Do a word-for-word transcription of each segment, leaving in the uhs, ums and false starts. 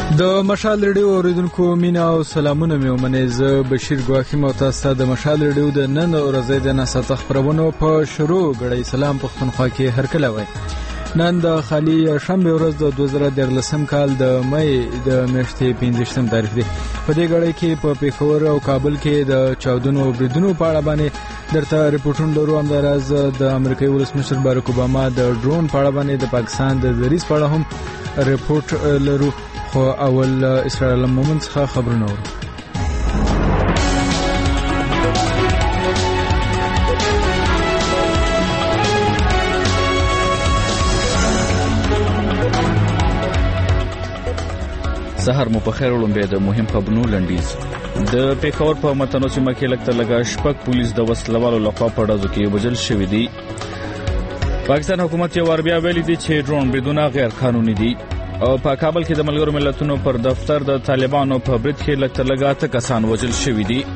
د مشال ریډیو اوریدونکو مینا او سلامونه مې ومنئ. زه بشیر ګواخیم او تاسو ته د مشال ریډیو د نن ورځې د ناسته خبرونو په شروع غړی سلام پښتونخوا کې هرکله وای. نن د خالي شنبه ورځ د دوه زره دیارلسم کال د مې د میاشتې پنځویشتم تاریخ دی. په دې غړی کې په پیښور او کابل کې د چاودنو بریدونو په اړه باندې درته ریپورتونه لرو. همداراز د امریکایي ولسمشر باراک اوباما د ډرون په اړه باندې د پاکستان د دریځ په اړه هم ریپورت لرو. خو اول اسرائیل مومن څخه خبرونه ورو. سهار مو په خیر ولومبه د مهم خبرونو لنډیز. د پیښور په متنو سیمه کې لکه لګا شپږ پولیس د وسلوالو لخوا په ډزو کې وژل شوي دي. پاکستان حکومت یې ور بیا ویلي دي چې ډرون بریدونه غیر قانوني دي. او په کابل کې د ملګرو ملتونو پر دفتر د طالبانو په برید کې لکه لګا ته کسان وژل شوي دي.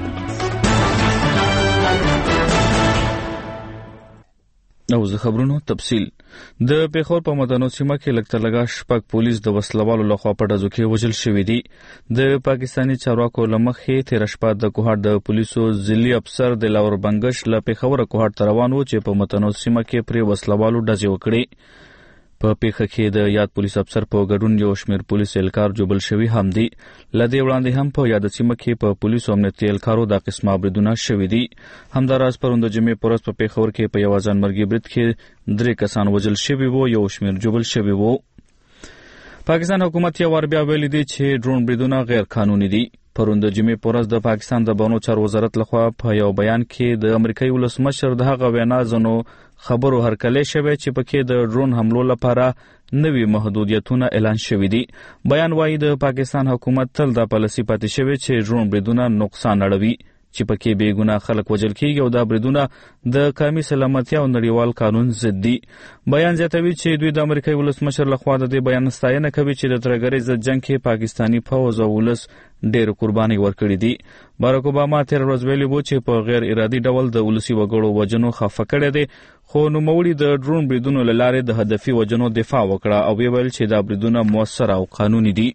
او زه خبرونو تفصیل. د پیښور په مدنو سیمه کې لکه لګا شپږ پولیس د وسلوالو لخوا په ډزو کې وژل شوي دي. د پاکستاني چارواکو لمخې تیر شپه د کوهاټ د پولیسو ځلي افسر د لاور بنگش له پیښور کوهاټ ته روان و چې په مدنو سیمه کې پر وسلوالو ډزې وکړي. په پیښه کې د یاد پولیس افسر په ګډون یو شمېر پولیس اهلکار جوبل شوي هم دي. لدې وړاندې هم په یاد سیمه کې په پولیسو امنیتي اهلکارو د قسمه بریدونه شوي دي. همداراز پروند جمعې پر ورځ په پیښور کې په یو ځانمرګي برید کې درې کسان وژل شوي وو، یو شمېر جوبل شوي وو. پاکستان حکومت یې ور بیا ویلي دي چې ډرون بریدونه غیر قانوني دي. پروند جمعې پر ورځ د پاکستان د بانو چارو وزارت لخوا په یو بیان کې د امریکایي ولسمشر د هغه وینا ځنو خبرو هرکلی شوی چې پکې د ډرون حملو لپاره نوي محدودیتونه اعلان شوي دي. بیان وايي د پاکستان حکومت تل د پالیسي پاتې شوی چې ډرون بریدونه نقصان اړوي چې پکې بې ګناه خلک وژل کیږي او دا بریدونه د قومي سلامتیا او نړیوال قانون ضد دي. بیان زیاتوي چې دوی د امریکایي ولسمشر لخوا د دې بیان ستاینه کوي چې د ترهګرۍ ضد جنګ کې پاکستاني فوج او ولس ډېر قرباني ورکړي دي. باراک اوباما تیر ورځ ویلي وو چې په غیر ارادي ډول د ولسي وګړو وژنو خفه کړی دی، خو نوموړي د ډرون بریدونو له لارې د هدفي وژنو دفاع وکړه او ویل چې دا بریدونه موثر او قانوني دي.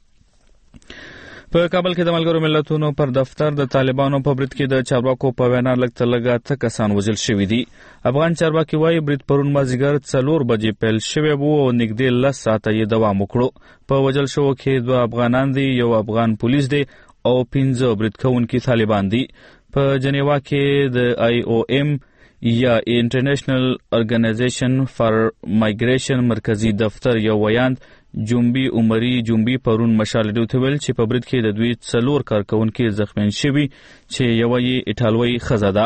په کابل کې د ملګرو ملتونو پر دفتر د طالبانو په برید کې د چارواکو په وینا لږ لږه ته کسان وژل شوي دي. افغان چارواکي وایي برید پرون مازدیګر څلور بجې پیل شوی وو او نږدې لس ساعته یې دوام وکړو. په وژل شوو کې دوه افغانان دي، یو افغان پولیس دی او پنځه برید کوونکي طالبان دي. په جنیوا کې د آی او ایم یا انټرنیشنل ارګنایزیشن فار مایګریشن مرکزی دفتر یو ویاند جنبی عمری جنبی پرون مشال ریډیو ته ویل چې په برید کې د دوی څلور کارکونکي زخمیان شوي چې یوه یې ایټالوي ښځه ده.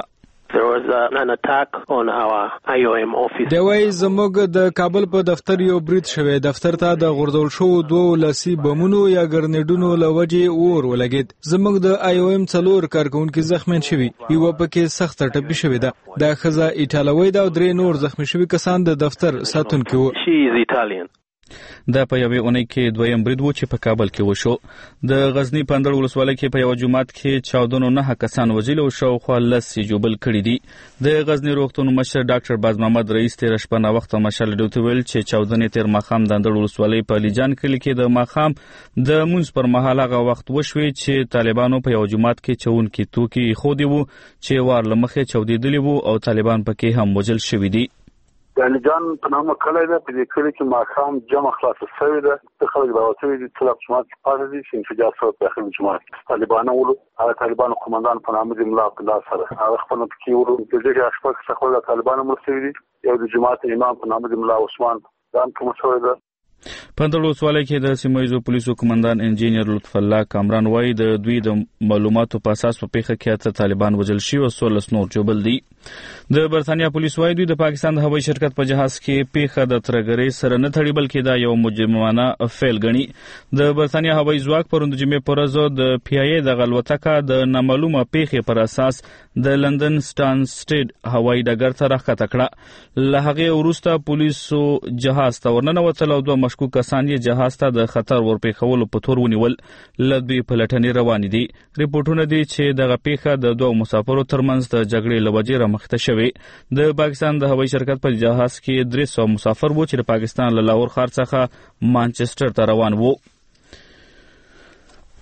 دی وایي زموږ د کابل په دفتر یو برید شوی. دفتر ته د غورځول شوو دوو لاسي بمونو یا ګرنیډونو له وجې اور ولګېد. زموږ د آی او ایم څلور کارکونکي زخمیان شوي، یوه پکې سخته ټپي شوې ده. دا ښځه ایټالوي ده او درې نور زخمي شوي کسان د دفتر ساتونکي وو. دا په یوې اونۍ کې دویم برید و چې په کابل کې وشو. د غزنی په اندړ ولسوالۍ کې په یو جومات کې چاودنو نهه کسان وژلي او شاوخوا لس یې ژوبل کړي دي. د غزنی روغتون مشر ډاکټر باز محمد رئیس تېره شپه ناوخته مشال ریډیو ته ویل چې چاودنې تېر ماښام د اندړ ولسوالۍ په لیجان کلي کې د ماښام د لمونځ پر مهال هغه وخت وشوې چې طالبانو په یو جومات کې چاودونکي توکي ایښودي وو چې وار له مخې چاودېدلي وو او طالبان پکې هم وژل شوي دي. یعنی جان په نامه کلی ده، په دې کلي کې ماښام جمع خلاصه شوې ده. څه خلک راوتلي دي، څه جومات کې پاتې دي چې انفجار شوی په داخل جومات کې. طالبانو ولو هغه طالبانو قومندان په نامه د ملا عبدالله سره هغه خپل پکې ولو په دې کې شپږ څخه د طالبانو مړ شوي دي. یو د جومات امام په نامه د ملا عثمان ځان کوم شوی ده. په اندړ ولسوالۍ کې د سیمه ییزو پولیسو قومندان انجینیر لطف الله کامران وایي د دوی د معلوماتو په اساس په پیښه کې اته طالبان وژل شوي او څوارلس نور ژوبل دي. د برتانیا پولیس وایي دوی د پاکستان د هوایي شرکت په جهاز کې پیښه د ترهګرۍ سره نه تړي بلکې دا یو مجرمانه فعل ګڼي. د برتانیا هوایي ځواک پروند جمعې په ورځ د پی ای ای د الوتکه د نامعلومه پیښې پر اساس د لندن سټانسټیډ هوایي ډګر ته راښکته کړه. له هغې وروسته پولیسو جهاز ته ورننوتل او دوه مشکوک کسان یې جهاز ته د خطر ورپېښولو په تور ونیول. له دوی پلټنې روانې دي. ریپورټونه دي چې دغه پیښه د دوه مسافرو ترمنځ د جګړې له وجې رامخته شوې. د پاکستان د هوایي شرکت په جهاز کې درې سوه مسافر وو چې د پاکستان له لاهور ښار څخه مانچسټر ته روان وو.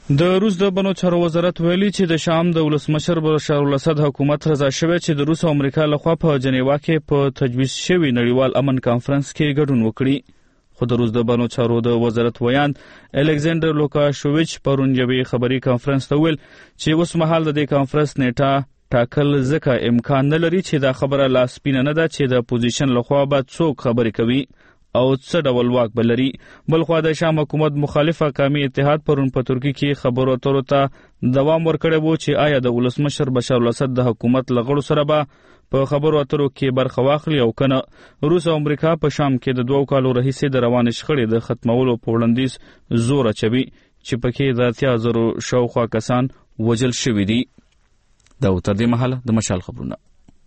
د روس د بنو چارو وزارت ویلي چې د شام د ولسمشر بشار الاسد حکومت رضا شوی چې د روس او امریکا لخوا په جنیوا کې په تجویز شوی نړیوال امن کانفرنس کې ګډون وکړي. خو د روس د بنو چارو د وزارت ویان الکساندر لوکاشویچ پرون یوې خبري کانفرنس ته ویل چې اوس مهال د دې کانفرنس نیټه ټاکل ځکه امکان نه لري چې دا خبره لا سپینه نه ده چې د پوزیشن لخوا به څوک خبرې کوي او څه ډول واک به لري. بلخوا د شام حکومت مخالفه قومي اتحاد پرون په ترکیه کې خبرو اترو ته دوام ورکړی و چې آیا د ولسمشر بشار الاسد د حکومت له غړو سره به په خبرو اترو کې برخه واخلي او کنه. روس او امریکا په شام کې د دوو کالو راهیسې د روانې شخړې د ختمولو په وړاندیز زور اچوي چې پکې د اتیا زرو شاوخوا کسان وژل شوي دي. دا تر دې مهاله د مشال خبرونه.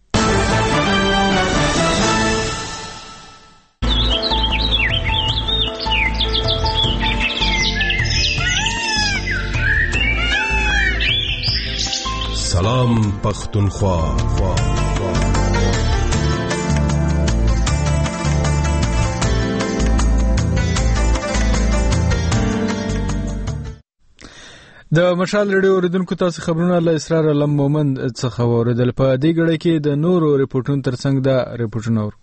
سلام پختونخوا. د مشال ریډیو اوریدونکو تاسو خبرونه له اسرار علم مومند څخه اوریدل. په دې غړي کې د نورو ریپورتونو ترڅنګ د ریپورتونو اور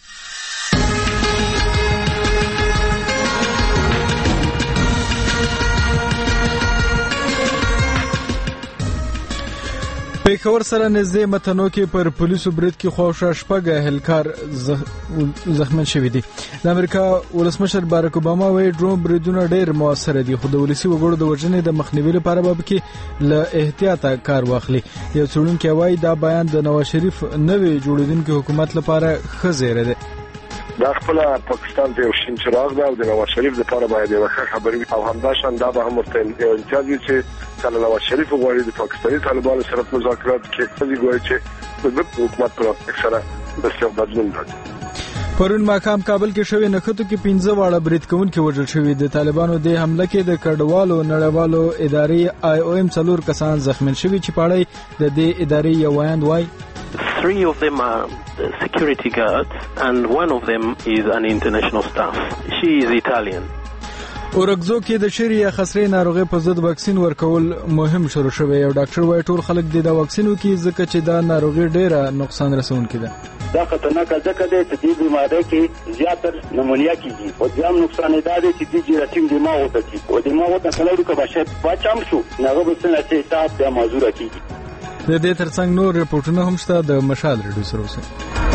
پیښور سره نږدې متنو کې پر پولیسو برید کې خواوشا شپږ اهلکار زخمي شوي دي. د امریکا ولسمشر باراک اوباما وایي ډرون بریدونه ډېر موثر دي خو د ولسي وګړو د وژنې د مخنیوي لپاره به کې له احتیاطه کار واخلي. یو څېړونکی وایي دا بیان د نواز شریف نوې جوړېدونکي حکومت لپاره ښه زیری دی. دا خپل پاکستان ته یو شین چراغ ده او د نواز شریف لپاره باید یو ښه خبري او همداشان دا به هم ورته یو امتیاز وي چې کله نواز شریف غواړي د پاکستاني طالبانو سره مذاکرات کوي چې غواړي چې د حکومت پر سره د څه بدلون راځي. پرون ماقام کابل کې شوې نښتو کې پنځه واړه برید کوونکي وژل شوي. د طالبانو د حمله کې د کډوالو نړیوالو ادارې آی او ایم څلور کسان زخمي شوي چې پاړی د دې ادارې یو وایند وای Three of them are security guards and one of them is an international staff. She is Italian. اورګزو کې د شری یا خسرې ناروغي په ضد واکسین ورکول مهم شروع شوی. یو ډاکټر وایي ټول خلک د واکسین وکړي ځکه چې دا ناروغي ډیره نقصان رسونکې ده. دا خطرناک ځکه دی چې د بیماری کې زیاتر نمونیا کیږي او ځم نقصان دا دی چې د جراثیم دماغ وته کی او دماغ وته کله ورکه بشه واچم شو ناغه به څنګه چې تاسو د موضوع کیږي. د دې ترڅنګ نور ریپورتونه هم شته. د مشال ریډیو سره اوسئ.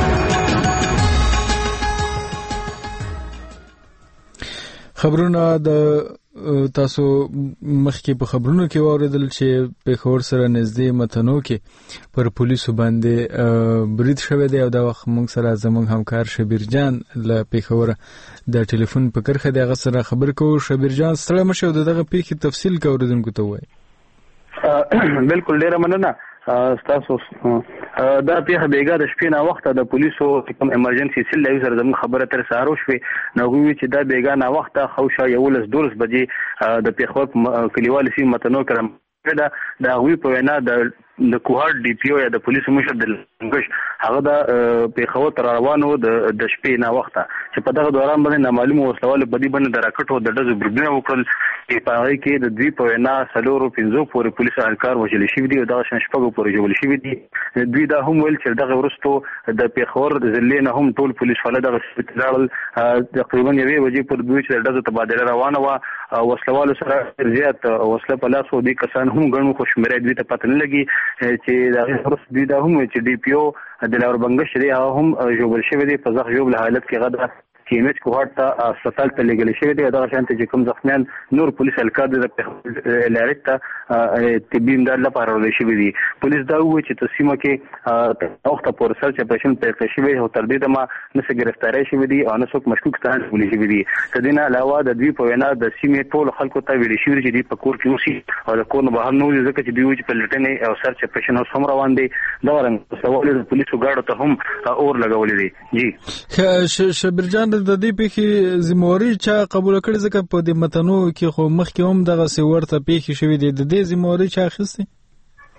خبرونه د تاسو مخکې په خبرونو کې واوریدل چې پیښور سره نږدې متنو کې پر پولیسو باندې برید شوی دی او دا وخت موږ سره زموږ همکار شبیر جان له پیښور د ټلیفون په کرخه دغه سره خبر کوو. شبیر جان ستړی مشه دغه پیښې تفصیل کوردونکو ته وایي. بالکل ډیره مننه تاسو. دا پیښه بیګا د شپې نه وخت د پولیسو کوم ایمرجنسي سیل له سره زموږ خبره تر سهارو شوې نو وی چې دا بیګا نه وخت خوشا یولس دولس بجې د پیښور کلیوال سیم متنو کرم دا دا وی په وینا د د کوهار ډي پی او یا د پولیسو مشر د لنګش هغه د پیښور تر روانو د د شپې نه وخت چې په دغه دوران باندې نامعلوم وسلوال بدی باندې د راکټو د دزو بریدونه وکړل چې په هغه کې د دوی په وینا سلورو پنځو پورې پولیس اهلکار وژل شوي دي او دغه شپږو پورې ژوبل شوي دي. دوی دا هم ویل چې دغه وروسته د پیښور د ضلع نه هم ټول پولیس فعال دغه استدلال تقریبا یوې وجې پر دوی چې د دزو تبادله روانه و وسلوال سره زیات وسله په لاس و دي کسان هم ګڼو خو شمیره دوی ته پته نه لګي چې دا وروسته دوی دا هم چې ډي پی او د لور بنګش دی هغه هم ژوبل شوی دی په ځخ ژوبل حالت کې غدا چې ایمج کوهارت ته هسپتال ته لګل شوی دی. دا شانته چې کوم زخمیان نور پولیس الکار د لارټ ته طبي امداد لپاره ورول شوی دی. پولیس دا وایي چې تسمه کې وخت پر سرچ اپریشن پیل شوی او تر دې دمه نس گرفتاری شوی دی او نس مشکوک ته ولې شوی دی. کدينه علاوه د دوی په وینا د سیمې ټول خلکو ته ویل شوی چې دی په کور کې اوسي او د کور نه بهر نه وځي ځکه چې دوی چې په لټنې او سرچ اپریشن اوس هم روان دي. دا رنګ سوال د پولیسو ګاډو ته هم اور لګولې دي. جی شبیر جان د دې پیښې ذمہواری چا قبول کړي ځکه په دې متنو کې خو مخکې هم دغه سی ورته پیښې شوې دي. د دې ذمہواری چا اخیستې؟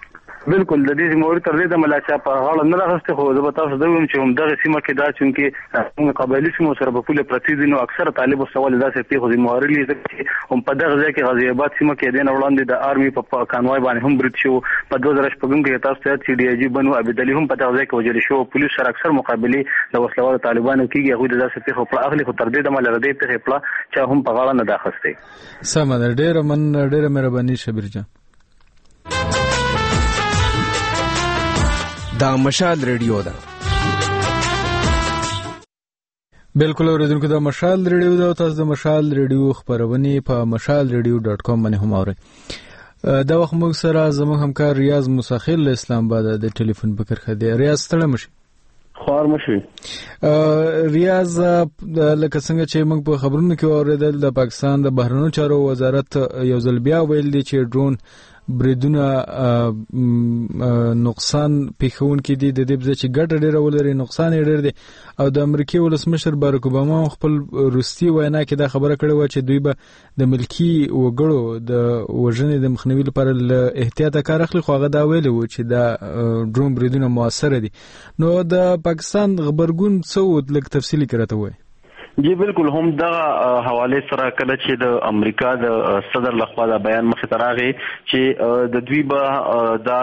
بالکل د دې موري تر دې د ملاچا په غاړه نه راغسته خو زه به تاسو ته وایم چې هم دغه سیمه کې دا چې موږ قبایلی سیمو سره په پوله پرتیدي نو اکثر طالب سوال داسې پیښو دي موري چې هم په دغه ځای کې غازی آباد سیمه کې د وړاندې د آرمي په کانوای باندې هم برید شو په دوه زره شپږم کې تاسو ته چې ډي آی جی بنو عبدالي هم په دغه ځای کې وجل شو پولیس سره اکثر مقابله د وسلوال طالبانو کېږي هغه د داسې پیښو په اخلي خو تر دې د مل ردی پیښه پلا چې هم په غاړه نه داخسته سم ده ډېر من ډېر مهرباني شبیر جان دا مشال ریډیو ده بالکل اوریدونکو دا مشال ریډیو ده تاسو د مشال ریډیو خبرونه په مشال ریډیو ډاٹ کام باندې هم اورئ دا وخت موږ سره زموږ همکار ریاض مساخیل اسلام آباد د ټلیفون بکر خدي ریاض ستړی مشي خوار مشي ریاض لکه څنګه چې موږ په خبرونو کې اوریدل د پاکستان د بهرنیو چارو وزارت یو ځل بیا ویل دی چې ډرون بریدونه نقصان پیښون کې دي د دې ځکه چې ګټه ډیره ولري نقصان یې ډیر دی او د امریکای ولسمشر باراک اوباما خپل روسي وینا کې دا خبره کړې و چې دوی به د ملکی وګړو د وژنې د مخنیوي لپاره له احتیاطه کار اخلي خو هغه دا ویلي و چې دا ډرون بریدونه موثر دي نو د پاکستان خبرګون څه لږ تفصیلی کړته وای جی بالکل هم دغه حواله سره کله چې د امریکا د صدر لخوا دا بیان مخ ته راغی چې د دوی به دا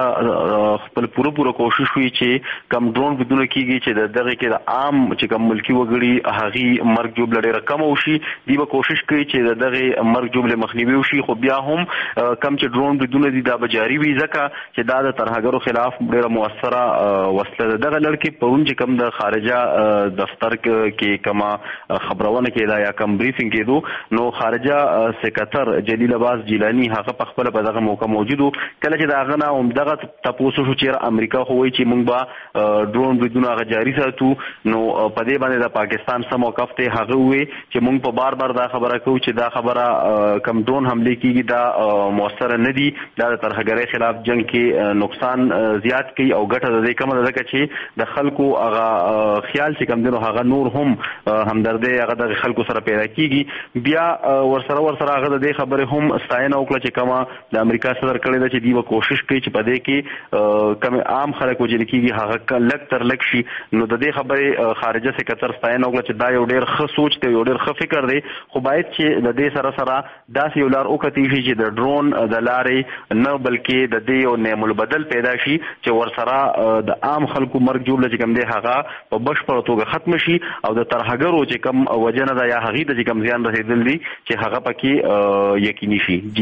خپل پوره پوره کوشش وی چې کم ډرون بدون کیږي چې دغه کې د عام چې کم ملکی وګړي هغه مرګ جوړ لري رقم او شي دی به کوشش کوي چې دغه مرګ جوړ مخنیوي وشي خو بیا هم کم چې ډرون بدون دي دا بجاری وی ځکه چې دا د ترهګرو خلاف ډیره موثره وسله دغه لړکې پرون چې کم د خارجه دفتر کې کما خبرونه کې دا یا کم بریفینګ کېدو نو خارجه سکرټر جلیل عباس جیلانی هغه په خپل په دغه موقع موجودو کله چې دا غنه هم دغه تاسو شو چې امریکا خو وایي چې موږ به ډرون بدون هغه جاری ساتو نو په دې باندې د پاکستان سم موقف ته هغه وي چې موږ په بار بار دا خبره کوو چې دا خبره کم ډرون حمله کیږي دا موثر نه دي دا د ترهګرۍ خلاف جنگ کې نقصان زیات کوي او ګټه د دې کومه ده چې د خلکو هغه خیال چې کم دنو هغه نور هم همدردی هغه د خلکو سره پیدا کیږي بیا ورسره ورسره هغه د خبره هم ستاینه وکړه چې کما د امریکا صدر کړي د چې دی کوشش کوي چې په دې کې کم عام خلک وجل کیږي هغه لک تر لک شي نو د دې خبره خارجه سکرټر ستاینه وکړه چې دا یو ډېر ښه سوچ دی یو ډېر ښه فکر دی خو باید چې د دې سره سره داسې یو لار وکړي شي چې د ډرون د لارې نه بلکې د دې یو نعم البدل پیدا شي چې ورسره د عام خلکو مرګ جوړ چې کم دی هغه په بشپړ توګه ختم شي او د ترهګرو چې کم وجنه دا یا هغه د کم زیان رسیدل دي چې هغه پکې یقیني شي جی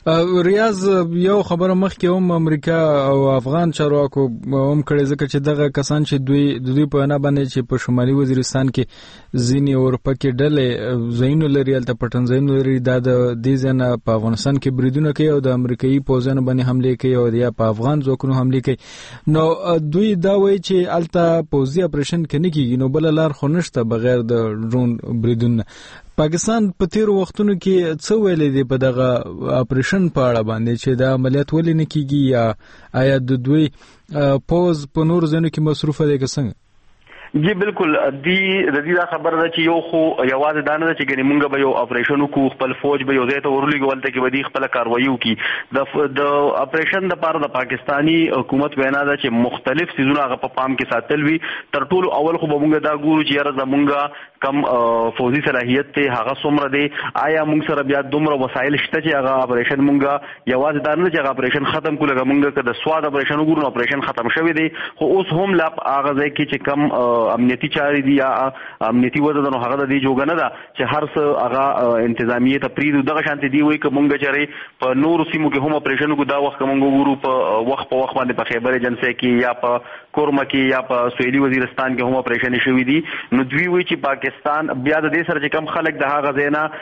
ریاض یو خبره مخکې هم امریکا او افغان چارواکو هم کړي ځکه چې دغه کسان چې دوی د دوی په نه باندې چې په شمالي وزیرستان کې ځینې اروپا کې ډلې زینو لري الته پټن زینو لري دا د دې ځنه په افغانستان کې بریدونه کوي او د امریکایي پوځونو باندې حمله کوي او یا په افغان ځواکونو حمله کوي نو دوی دا وایي چې الته پوځي اپریشن کې نه کیږي نو بل لار خو نشته بغیر د ډرون بریدونه پاکستان په تیر وختونو کې څه ویلي دی په دغه اپریشن په اړه باندې چې دا عملیات ولې نه کیږي یا آیا د دوی پوز په نور ځینو کې مصروفه دي که څنګه جی بالکل دی د دې دا خبره ده چې یو خو یوازې دا نه ده چې ګنې مونږ به یو اپریشن وکړو خپل فوج به یو ځای ته ورولېږو هلته کې به دوی خپله کاروایي وکړي د د اپریشن دپاره د پاکستاني حکومت وینا ده چې مختلف څیزونه هغه په پام کې ساتل وي تر ټولو اول خو به مونږ دا ګورو چې یاره زمونږ کم فوزي صلاحیت دی هغه څومره دی آیا مونږ سره بیا دومره وسایل شته چې هغه اپریشن مونږ یوازې دا نه چې هغه اپریشن ختم کړو لکه مونږ که د سواد اپریشن وګورو نو اپریشن ختم شوی دی خو اوس هم لا هغه ځای کې چې کم امنیتي چاري دي یا امنیتي وضع نو هغه د دې جوګه نه ده چې هر څه هغه انتظامیه ته پریدو دغه شانتي دی وایي که مونږ چېرې په نورو سیمو کې هم اپریشن وکړو دا وخت که مونږ وګورو په وخت په وخت باندې په خیبر ایجنسۍ کې یا په کورمه کې یا په سویلي وزیرستان کې هم اپریشن شوي دي نو دوی وایي چې پاکستان بیا د دې سره چې کم خلک د هغه ځای نه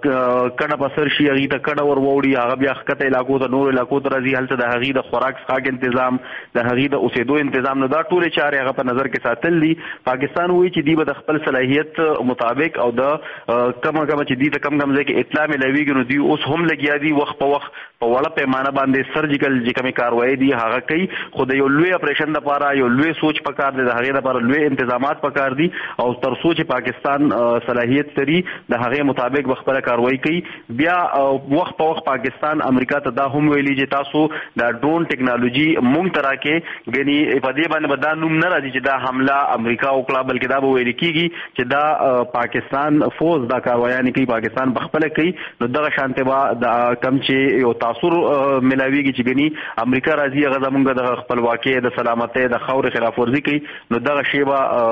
کډه په سر شي هغې ته کډه ور واوړي هغه بیا ښکته علاقو ته نورو علاقو ته راځي هلته د هغې د خوراک څښاک انتظام د هغې د اوسېدو انتظام نو دا ټولې چارې هغه په نظر کې ساتل دي پاکستان وایي چې دی به د خپل صلاحیت مطابق او د کم کم چې دی ته کم کم ځای کې اطلاع ملويږي نو دی اوس هم لګیا دي وخت په وخت په وړه پیمانه باندې سرجیکل چې کومې کاروایی دي هغه کوي خو د یو لوی اپریشن لپاره یو لوی سوچ پکار دی د هغې لپاره لوی انتظامات پکار دي او تر څو چې پاکستان صلاحیت لري د هغې مطابق به خپله کاروایی کوي. بیا وخت په وخت پاکستان امریکا ته دا هم ویلي چې تاسو دا ډرون ټیکنالوژي موږ ته راکې ګنې په دې باندې به دا نوم نه راځي چې دا حمله امریکا وکړه بلکې دا به ویل کېږي چې دا پاکستان فوز دا کاروایانې کوي پاکستان پخپله کوي نو دغه شانتې به د کم چې یو تاثر ملاویږي چې ګنې امریکا راځي هغه زموږ د خپلواکۍ د سلامتۍ د خاورې خلاف ورزي کوي نو دغه شی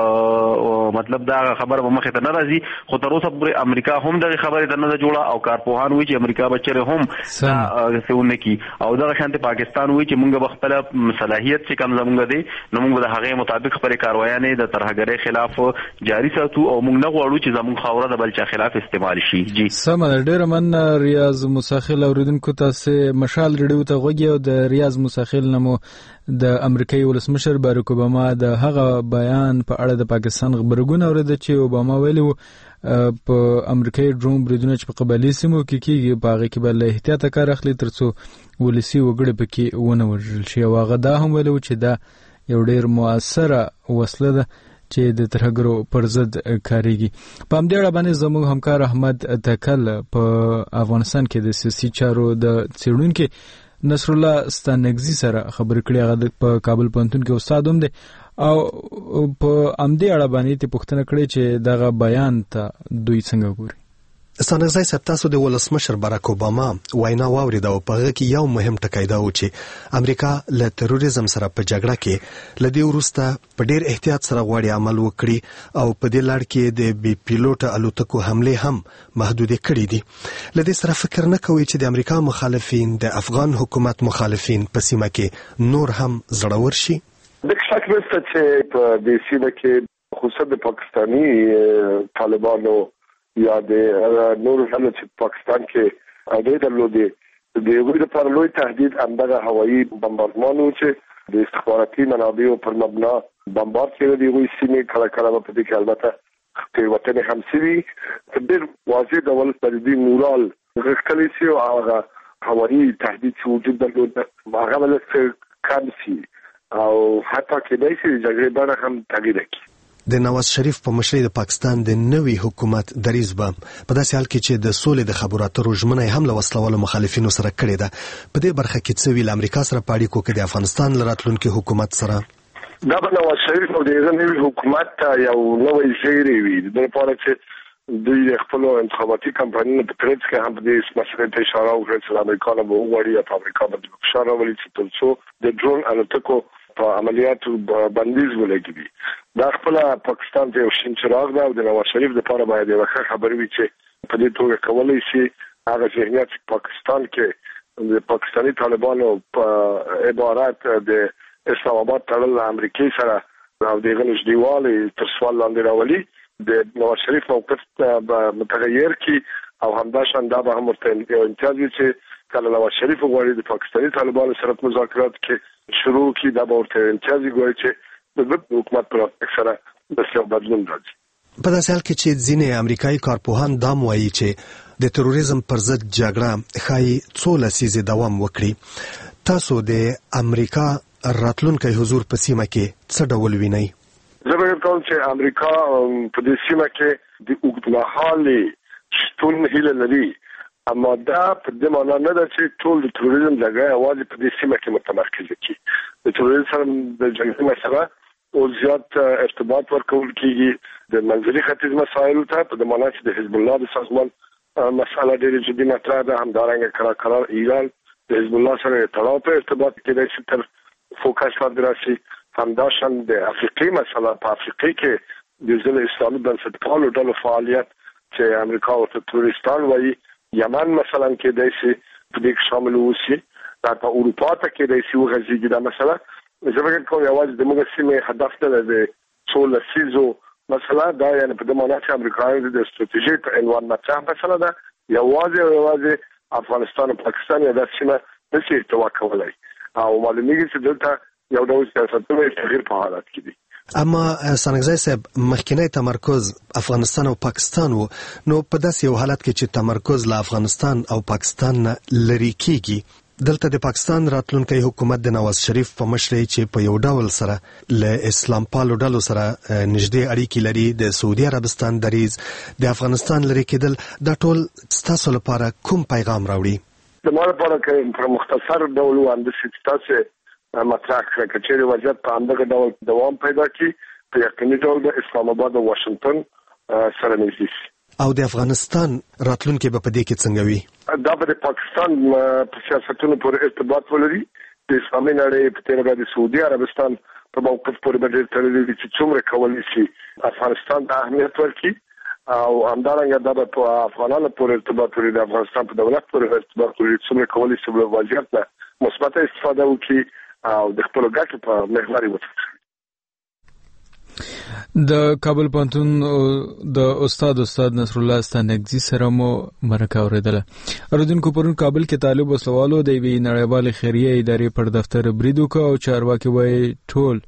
به مطلب دا خبره به مخې ته نه راځي خو تر اوسه پورې امریکا هم دغه خبرې ته نه ده جوړه او کارپوهان وایي چې امریکا به چېرې هم څه ونه کړي او دغه شانتې پاکستان وایي چې موږ به خپله صلاحیت چې کم زموږ دی نو موږ به د هغې مطابق خپلې کاروایانې د ترهګرۍ خلاف جاري ساتو او موږ نه غواړو چې زموږ خاوره د بل چا خلاف استعمال شي. جی سمه ده. ډېره مننه ریاض موساخیل اوریدونکو تاسې مشال ریډیو ته غوږی او د ریاض موساخیل نه مو د امریکایي ولسمشر باراک اوباما د هغه بیان په اړه د پاکستان غبرګون اورېده چې اوباما ویلي و په امریکایي ډرون بریدونه چې په قبایلي سیمو کې کېږي په هغې کې به له احتیاطه کار اخلي تر څو ولسي وګړي پکې ونه وژل شي او هغه دا هم ویلي و چې دا یو ډېر مؤثره وسله ده چې د ترهګرو پر ضد کاریږي. په همدې اړه باندې زموږ همکار احمد تکل په افغانستان کې د سیاسي چارو د څېړونکي نصر الله ستانکزي سره خبرې کړې. هغه په کابل پوهنتون کې استاد هم دی او په همدې اړه باندې یې پوښتنه کړې چې دغه بیان ته دوی څنګه ګوري. ستانکزي صاحب تاسو د ولسمشر باراک اوباما وینا واورېده او په هغه کې یو مهم ټکی دا و چې امریکا له تروریزم سره په جګړه کې له دې وروسته په ډېر احتیاط سره غواړي عمل وکړي او په دې لړ کې د بې پیلوټه الوتکو حملې هم محدودې کړي دي. له دې سره فکر نه کوي چې د امریکا مخالفین د افغان حکومت مخالفین په سیمه کې نور هم زړور شي؟ د شک نشته چې په دې سیمه کې خصوصا د پاکستاني طالبانو یا د نور ډلو چې پاکستان کې اډې درلودې د یو لپاره لوی تهدید همدغه هوایي بمباردمان و چې د استخباراتي منابعو پر مبنا بمبارد کېده د هغوی سیمې کله کله به په دې کې البته تېروتنې هم شوي په ډېر واضح ډول پر دې مورال غښتلی شي او هغه هوایي تهدید چې وجود درلود هغه به لږ کم شي او حتی کېدای شي د جګړې بڼه هم تغییر کړي. د نواز شریف په مشرۍ د پاکستان د نوي حکومت دریځ به په داسې حال کې چې د سولې د خبرو اترو ژمنه هم له وسلوالو مخالفینو سره کړې ده په دې برخه کې څه ویل امریکا سره په اړیکو کې د افغانستان له راتلونکي حکومت سره؟ دا به نواز شریف او د هغه نوي حکومت ته یو نوی زیری وي د لپاره چې دوی د خپلو انتخاباتي کمپاینونو په ترڅ کې هم په دې مسلې ته اشاره وکړي چې امریکا نه به وغواړي په امریکا باندې فشار راولي چې تر څو د ډرون الوتکو په عملیاتو بندیز ولګوي. دا خپل پاکستان ته یو شین چراغ ده او د نواز شریف لپاره باید یو ښه خبر وي چې په دې توګه کولای شي هغه ذهنیت چې پاکستان کې د پاکستاني طالبانو په عبارت د اسلام آباد تړل امریکای سره او د غنښتیوالي تر سوال لاندې راولي د نواز شریف موقف متغیر کی او همداشان دا به هم ورته یو امتیاز وي چې کله نواز شریف غواړي د پاکستاني طالبانو سره مذاکرات کې شروع کی دا به ورته امتیاز وي چې د حکومت پر اکثره د څه بدلون راځي. په داسې حال کې چې ځینې امریکایي کارپوهان دا وایي چې د تروریزم پر ضد جګړه ښایي څو لسیزې دوام وکړي. تاسو د امریکا راتلونکی حضور په سیمه کې څه ډول وینئ؟ زه به کوم چې امریکا په دې سیمه کې د اوږدمهالې شتون هیله لري اما دا په دې معنا نه ده چې ټول د تروریزم جګړه یوازې په دې سیمه کې متمرکز کړي. د تروریزم سره د جګړې مسله او زیات ارتباط ورکول کېږي د منځني ختیځ مسایلو ته په دې معنا چې د حزب الله د سازمان مسله ډېرې جدي مطرح ده. همدارنګه کله کله ایران د حزب الله سره تړاو په ارتباط کېدای شي تر فوکس لاندې راشي. همداشان د افریقي مسله په افریقا کې د ځینو اسلامي بنسټپالو ډلو فعالیت چې امریکا ورته تروریستان وایي یمن مثلا کېدای شي په دې کې شامل وشي. دا په اروپا ته کېدای شي وغځېږي دا مسله. زه فکر کوم یوازې د موږ سیمې هدف نه دی څو لسیزو مسله دا یعنې په دې معنا چې امریکایانو د ستراتیژۍ په عنوان مطرح مسله ده یوازې او یوازې افغانستان او پاکستان یا دا سیمه نشي ارتوا کولی او معلومیږي چې دلته یو ډول سیاستونه تغییر په حالت کې دي. اما سنگزای صاحب مخکینی تمرکز افغانستان او پاکستان وو نو په داسې یو حالت کې چې تمرکز له افغانستان او پاکستان نه لري کیږي دلته د پاکستان راتلونکي حکومت د نواز شریف په مشرۍ چې په یو ډول سره له اسلام پالو ډلو سره نږدې اړیکې لري د سعودي عربستان دریز د افغانستان لري کېدل دا ټول ستاسو لپاره کوم پیغام راوړي؟ د ما لپاره کې په مختصر ډول وړاندې ستاسو مطرح کړه چې وضعیت په همدغه ډول دوام پیدا کړي په یقیني ډول د اسلام آباد او واشنگټن سره نږدې او د افغانستان راتلونکي به په دې کې څنګه وي؟ دا به د پاکستان په سیاستونو پورې ارتباط ولري. د اسلامي نړۍ په تېره د سعودي عربستان په موقف پورې به ډېر تړلی وي چې څومره کولی شي افغانستان ته اهمیت ورکړي او همدارنګه دا به په افغانانو پورې ارتباط ولري، د افغانستان په دولت پورې ارتباط ولري، څومره کولی شي له وضعیت نه مثبته استفاده وکړي او د خپلو ګټو په محور وټاکي. د کابل پوهنتون د استاد استاد نصر الله ستانکزي سره مو مرکه اوریدله. اوریدونکو پرون کابل کې طالب وسلوالو د یوې نړیوالې خیریه ادارې پر دفتر برید وکړ او چارواکي وایي ټول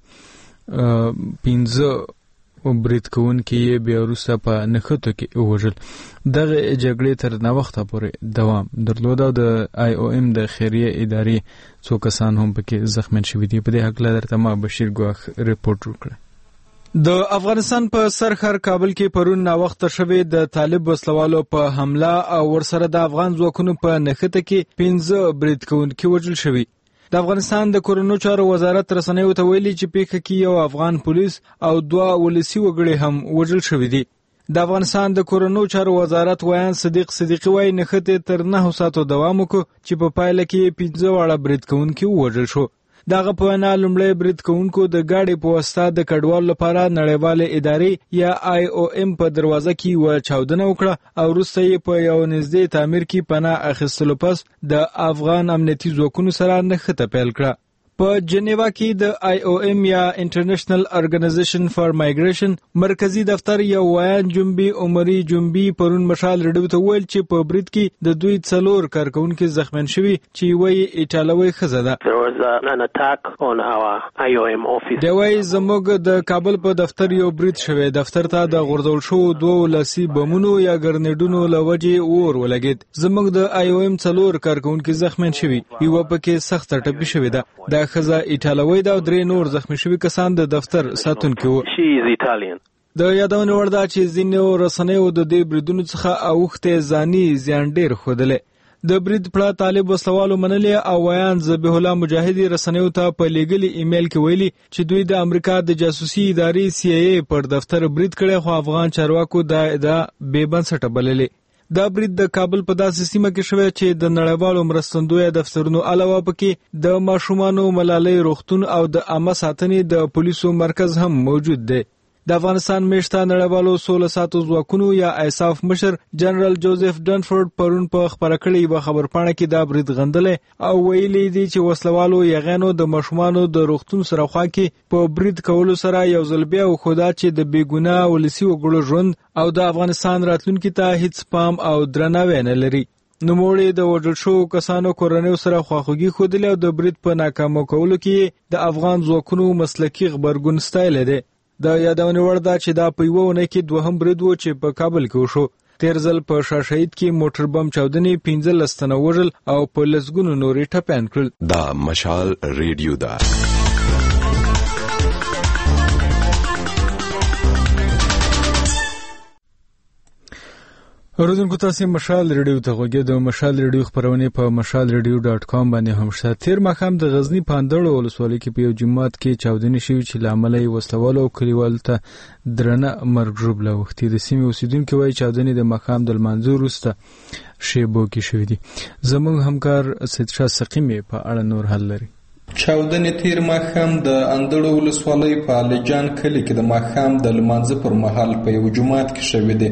پنځه برید کوونکي یې بیا وروسته په نښتو کې ووژل. دغه جګړې تر ناوخته پورې دوام درلود او د آی او ام د خیریه ادارې څو کسان هم پکې زخمیان شوي دي. په دې هکله درته ما بشیر ګواخ ریپورټ وکړ. د افغانستان په سرخر کابل کې پرون ناوخته شوی د طالب وسلوالو په حمله او ورسره د افغان ځواکونو په نښته کې پنځه برید کوونکي وژل شوي. د افغانستان د کورونو چارو وزارت رسنیو ته ویلي چې پیښه کې یو افغان پولیس او دوه ولسي وګړي هم وژل شوي دي. د افغانستان د کورونو چارو وزارت ویان صدیق صدیقي وایي نښتې تر نهو ساعتو دوام وکړ چې په پایله کې پنځه واړه برید کوونکي ووژل شو. دغه په وینا لومړی برید کوونکو د ګاډي په واسطه د کډوالو لپاره نړیوالې ادارې یا آی او ام په دروازه کې یوه چاودنه وکړه او وروسته یې په یو نږدې تعمیر کې پناه اخیستلو پس د افغان امنیتي ځواکونو سره نښته پیل کړه. په جنیوا کې د آی او ام یا انټرنیشنل ارګنایزیشن فار مایګریشن مرکزی دفتر یو ویان جنبي عمري جنبي پرون مشال رډیو ته ویل چې په برید کې د دوی څلور کارکونکو زخمیان شوي چې وایي ایټالوي ښځه ده. دی وایي زموږ د کابل په دفتر یو برید شوی، دفتر ته د غورځول شوو دوو لاسي بمونو یا ګرنیډونو له وجې اور ولګېد. زموږ د آی او ام څلور کارکونکو زخمیان شوي، یوه پکې سخته ټپي شوې ده. دا ښځه ایټالوي ده او درې نور زخمی شوي کسان د دفتر ساتونکي وو. د یادونې وړ ده چې ځینو رسنیو د دې بریدونو څخه اوښتې ځاني زیان ډېر ښودلی. د برید پړه طالب وسلوالو منلې او ویان ذبیح الله مجاهدي رسنیو ته په لیږلي ایمیل کې ویلي چې دوی د امریکا د جاسوسي ادارې سی ای ای پر دفتر برید کړی، خو افغان چارواکو دا ادعا بې بنسټه بللې. دا برید د کابل په داسې سیمه کې شوی چې د نړیوالو مرستندویه دفترونو علاوه پکې د ماشومانو ملالۍ روغتون او د عامه ساتنې د پولیسو مرکز هم موجود دی. د افغانستان میشته نړیوالو سوله ساتو ځواکونو یا ایساف مشر جنرال جوزف ډنفورد پرون په خبره کړې یوه خبرپاڼه کې دا برید غندلی او ویلي دي چې وسلوالو یغیانو د ماشومانو د روغتون سره خوا کې په برید کولو سره یو ځل بیا وښوده چې د بې ګناه ولسي وګړو ژوند او د افغانستان راتلونکي ته هیڅ پام او درناوی نه لري. نوموړي د وژل شوو کسانو کورنیو سره خواخوږي ښودلې او د برید په ناکامه کولو کې د افغان ځواکونو مسلکي غبرګون ستایلی دی. د یادونې وړ ده چې دا په یوه اونۍ کې دوهم برید و چې په کابل کې وشو. تیر ځل په شاشهید کې موټر بم چاودنې پنځلس تنه وژل او په لسګونو نورې ټپیان کړل. دا مشال ریډیو ده. اوریدونکو تاسو مشال ریډیو ته غوږی د مشال ریډیو خبرونه په مشال ریډیو ډاټ کام باندې هم شته. تیر ماښام د غزنی پاندړو ولسوالۍ کې په یو جماعت کې چاودنې شوې چې له امله یې وسلوالو او کلیوالو ته درنه مرګ ژوبله اوښتې. د سیمې اوسیدونکي وایي چاودنې د ماښام د لمانځه وروسته شیبو کې شوې دي. زموږ همکار سیدشاه سقیم په اړه نور حل لري. چاودنې تیر ماښام د اندړو ولسوالۍ په الجان کلي کې د ماښام د لمانځه پر مهال په یو جومات کې شوې ده.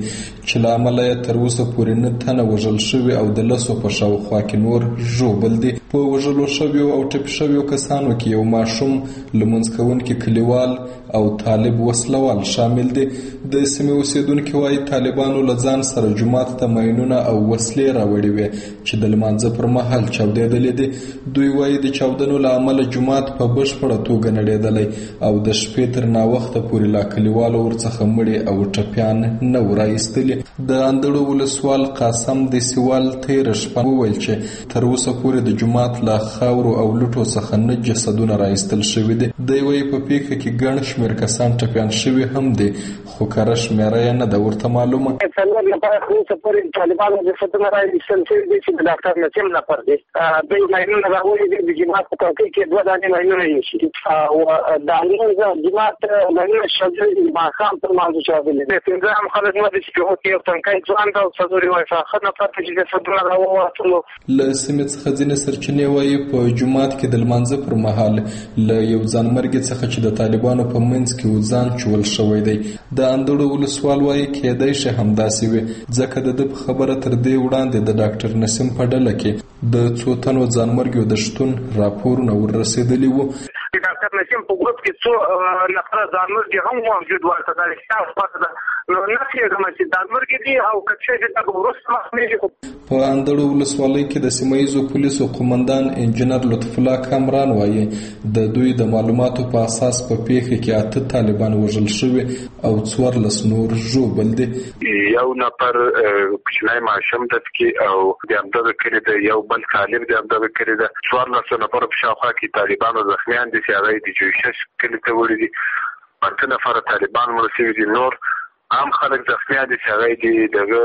چې له امله یې تر اوسه پورې نه تنه وژل شوي او د لسو په شاوخوا کې نور ژوبل دي. په وژلو شویو او ټپي شویو کسانو کې یو ماشوم، لمونځ کوونکي کلیوال او طالب وسلوال شامل دي. د سیمې اوسیدونکي وایي طالبانو له ځان سره جومات ته ماینونه او وسلې راوړې وې چې د لمانځه پر مهال چاودېدلې دي. دوی وایي د چاودنو له امله جومات په بشپړه توګه نړېدلی او د شپې تر ناوخته پورې لا کلیوالو ورڅخه مړي او ټپیان نه وو رایستلي. د اندړو ولسوال قاسم د سیوال تېره شپه وویل چې تر اوسه پورې د جومات له خاورو او لوټو څخه نه جسدونه رایستل شوي دي. دی وایي په پیښه کې ګڼ شمېر کسان ټپیان شوي هم دي، خو کره شمېره یې نه ده ورته معلومه. څلور لپاره خو اوسه پورې طالبانو جسدونه رایستل شوي دي چې د ډاکټر نسیم نفر دي. دوی ماینونه راوړي دي د جومات په څوکۍ کې دوه دانې ماینونه ایښي دي او د لمونځ جومات ماینونه شاوخوا دي. ماښام تر لمانځه چاودلي دي. پنځه هم خلک نه دي چې په هغو کې یو تنکی ځوان ده او څلور یې وایي ښه نفر ته چې جسدونه راووتلو. له سیمې څخه ځینې سرچینې وایي په جومات کې د لمانځه پر مهال له یو ځانمرګي څخه چې د طالبانو په منځ کې و ځان چول شوی دی. د اندړو ولسوال وایي کېدای شي همداسې وي، ځکه د ده په خبره تر دې وړاندې د ډاکټر نسیم په ډله کې د څو تنو ځانمرګیو د شتون راپورونه وررسېدلي وو. ډاکټر نسیم په ګروپ کې څو نفره ځانمرګي هم موجود وو. ته دا رښتیا پته ده نو نه پوهېږم چې ځانمرګي دي او که څه دي ته وروسته معلومېږي. په اندړو ولسوالۍ کې د سیمه ییزو پولیسو قومندان انجینر لطف الله کامران وایي د دوی د معلوماتو په اساس په پیښه کې اته طالبان وژل شوي او څوارلس نور ژوبل دي. یو نفر کوچنی ماشوم د کې او د همدغه کلي د یو بل طالب د همدغه کلي د څوارلس نفر په شاوخوا کې طالبانو زخمیان دي چې هغه د جوشش کلي ته وړي دي. اته نفر طالبان مړه شوي دي، نور عام خلک زخمیان دي چې هغه د دغه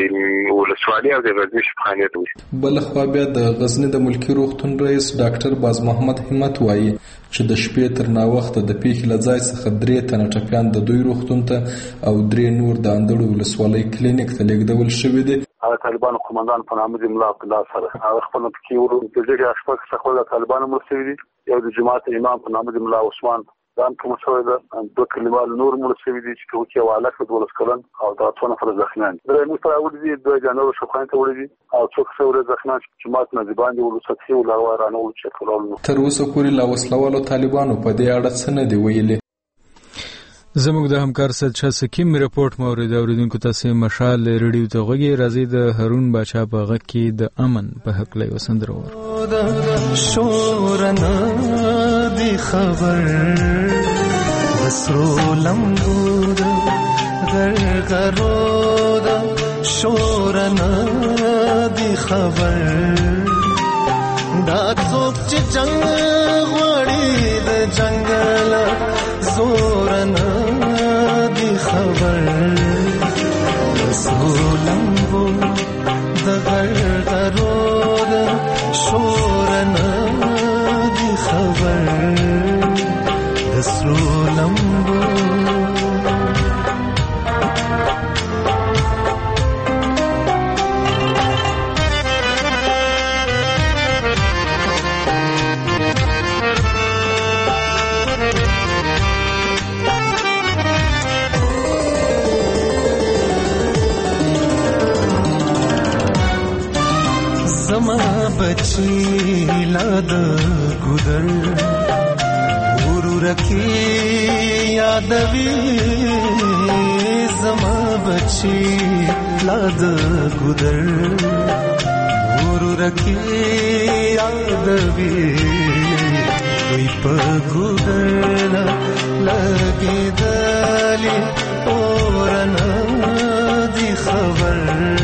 د ولسوالۍ او د غزني شفاخانې ته وړي. بله خوا بیا د غزني د ملکي روغتون رئیس ډاکټر باز محمد همت وایي چې د شپې تر ناوخته د پیښې له ځای څخه درې تنه ټپیان د دوی روغتون ته او درې نور د اندړو ولسوالۍ کلینیک ته لیږدول شوي دي. هغه طالبانو قومندان په نامه د ملا عبدالله سره هغه خپل پکې ورو د دې شپږ څخه د طالبانو مړه شوي دي. یو د جماعت امام په نامه د ملا عثمان ځان کوم شوی ده، دوه کلیوال نور مړه شوي دي چې کوم کې والک د دولس کلن او د څو نفر زخمیان دي. درې موږ ته راوړي دي، دوه جانور شفاخانې ته وړي دي او څو څو زخمیان چې جماعت نه دي باندې ولسطي ولا ورانه ول چې کولول. تر اوسه پورې لا وسلوالو طالبانو په دې اړه څه نه دی ویلي. زموږ د همکار سید شاه سکیم رپورت مورید اوریدونکو تاسو مشال ریډیو ته غوږی راځي د هارون باچا په غږ کې د امن په حق لای وسندر ور شورنا دی خبر وسرو لمبود غرغرو دا شورنا دی خبر دا څوک چې جنگ غوړي د جنگل زورنا دی خبر سولمبو د غرغرو د شورنا دی خبر د سولمبو बची लाद गुदर गुरु रखी यादवी जमा बची लाद गुदर गुरु रखी यादवी कोई पगुदर लगे दली और दी खबर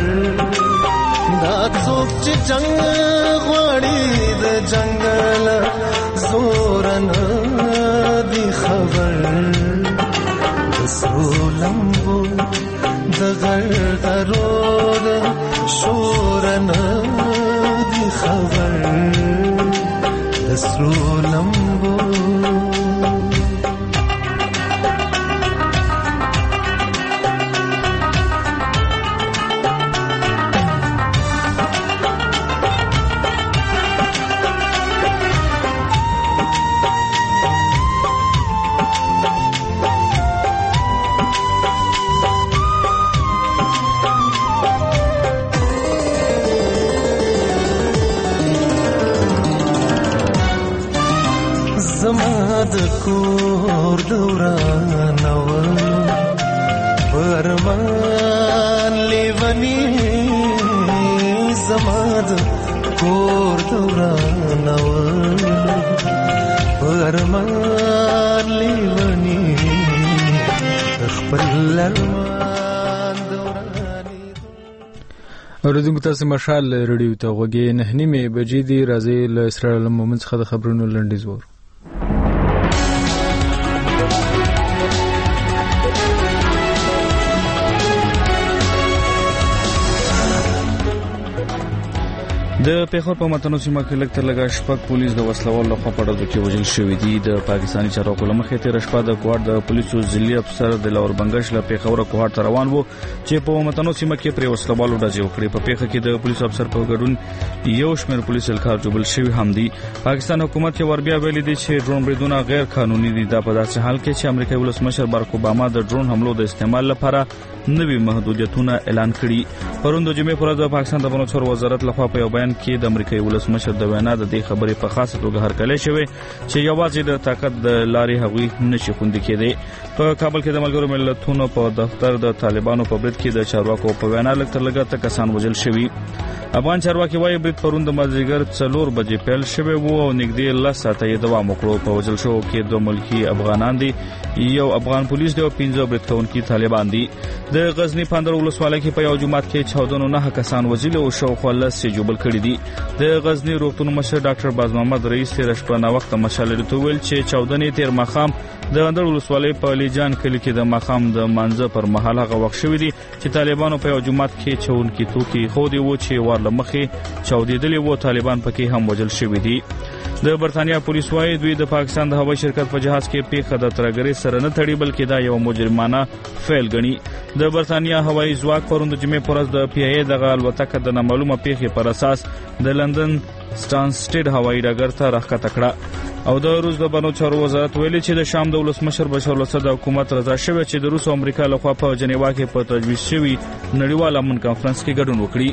څوک چې جنگ غواړي د جنگل زورن دی خبر د سولمبو د غرغرو د شورن دی خبر د سولمبو زماد کور دورانول فرمان لیونی زماد کور دورانول فرمان لیونی خپل لروان دورانی. اوریدونکو تاسو مشال رادیو ته غوږی نه نیمه بجې دی. راځي له اسرائیل مومن څخه د خبرونو لنډیز وور. د پیښور په متنو سیمه کې لږ تر لږه شپږ پولیس د وسلوال لخوا په ډزو کې وژل شوي دي. د پاکستاني چارواکو له مخې تېره شپه د کوهاټ د پولیسو ضلعي افسر دلاور بنګش له پیښوره کوهاټ ته روان و چې په متنو سیمه کې پرې وسلوالو ډزې وکړې. په پیښه کې د پولیسو افسر په ګډون یو شمېر پولیس اهلکار جوړل شوي هم دي. پاکستان حکومت یې وربیا ویلي دی چې ډرون بریدونه غیر قانوني دي. دا په داسې حال کې چې امریکایي ولسمشر بارک اوباما د ډرون حملو د استعمال لپاره نوي محدودیتونه اعلان کړي. پرون د جمعې پر ورځ د پاکستان د بهرنیو چارو وزارت لخوا په یو بیان کې د امریکایي ولسمشر د وینا د دې خبرې په خاصه توګه هرکلی شوی چې یوازې د طاقت د لارې هغوی نشي خوندي کېدی. په کابل کې د ملګرو ملتونو په دفتر د طالبانو په برید کې د چارواکو په وینا لږ تر لږه ته کسان وژل شوي. افغان چارواکي وايي برید پرون د مازدیګر څلور بجې پیل شوی و او نږدې لس ساعته یې دوام وکړو. په وژل شوو کې دوه ملکي افغانان دي، یو افغان پولیس دی او پنځه برید کوونکي طالبان دي. د غزنی پاندر ولسوالۍ کې په یو جومات کې چاودنو نه کسان وژلي او شاوخوا لس یې ژوبل کړي دي. د غزنی روغتون مشر ډاکټر باز محمد رئیس تېره شپه ناوخته مشال راډیو ته وویل چې چاودنې تېر ماښام د اندړ ولسوالۍ په لیجان کلي کې د ماښام د مانځه پر مهال هغه وخت شوي دي چې طالبانو په یو جومات کې چاودونکي توکي ایښودي وو چې ور له مخې چاودېدلي وو. طالبان پکې هم وژل شوي دي. د برتانیا پولیس وايي دوی د پاکستان د هوایي شرکت په جهاز کې پیښه د ترهګرۍ سره نه تړي بلکې دا یو مجرمانه فعل ګڼي. د برتانیا هوایي ځواک پرون د جمعې پر ورځ د پی ای دغه الوتکه د نامعلومه پیښې پر اساس د لندن سټانسټډ هوایي ډګر ته راښکته کړه. او د روس د بهرنیو چارو وزارت ویلي چې د شام د ولسمشر بشار الاسد د حکومت رضا شوې چې د روس او امریکا لخوا په جنیوا کې په تجویز شوي نړیوال امن کانفرنس کې ګډون وکړي.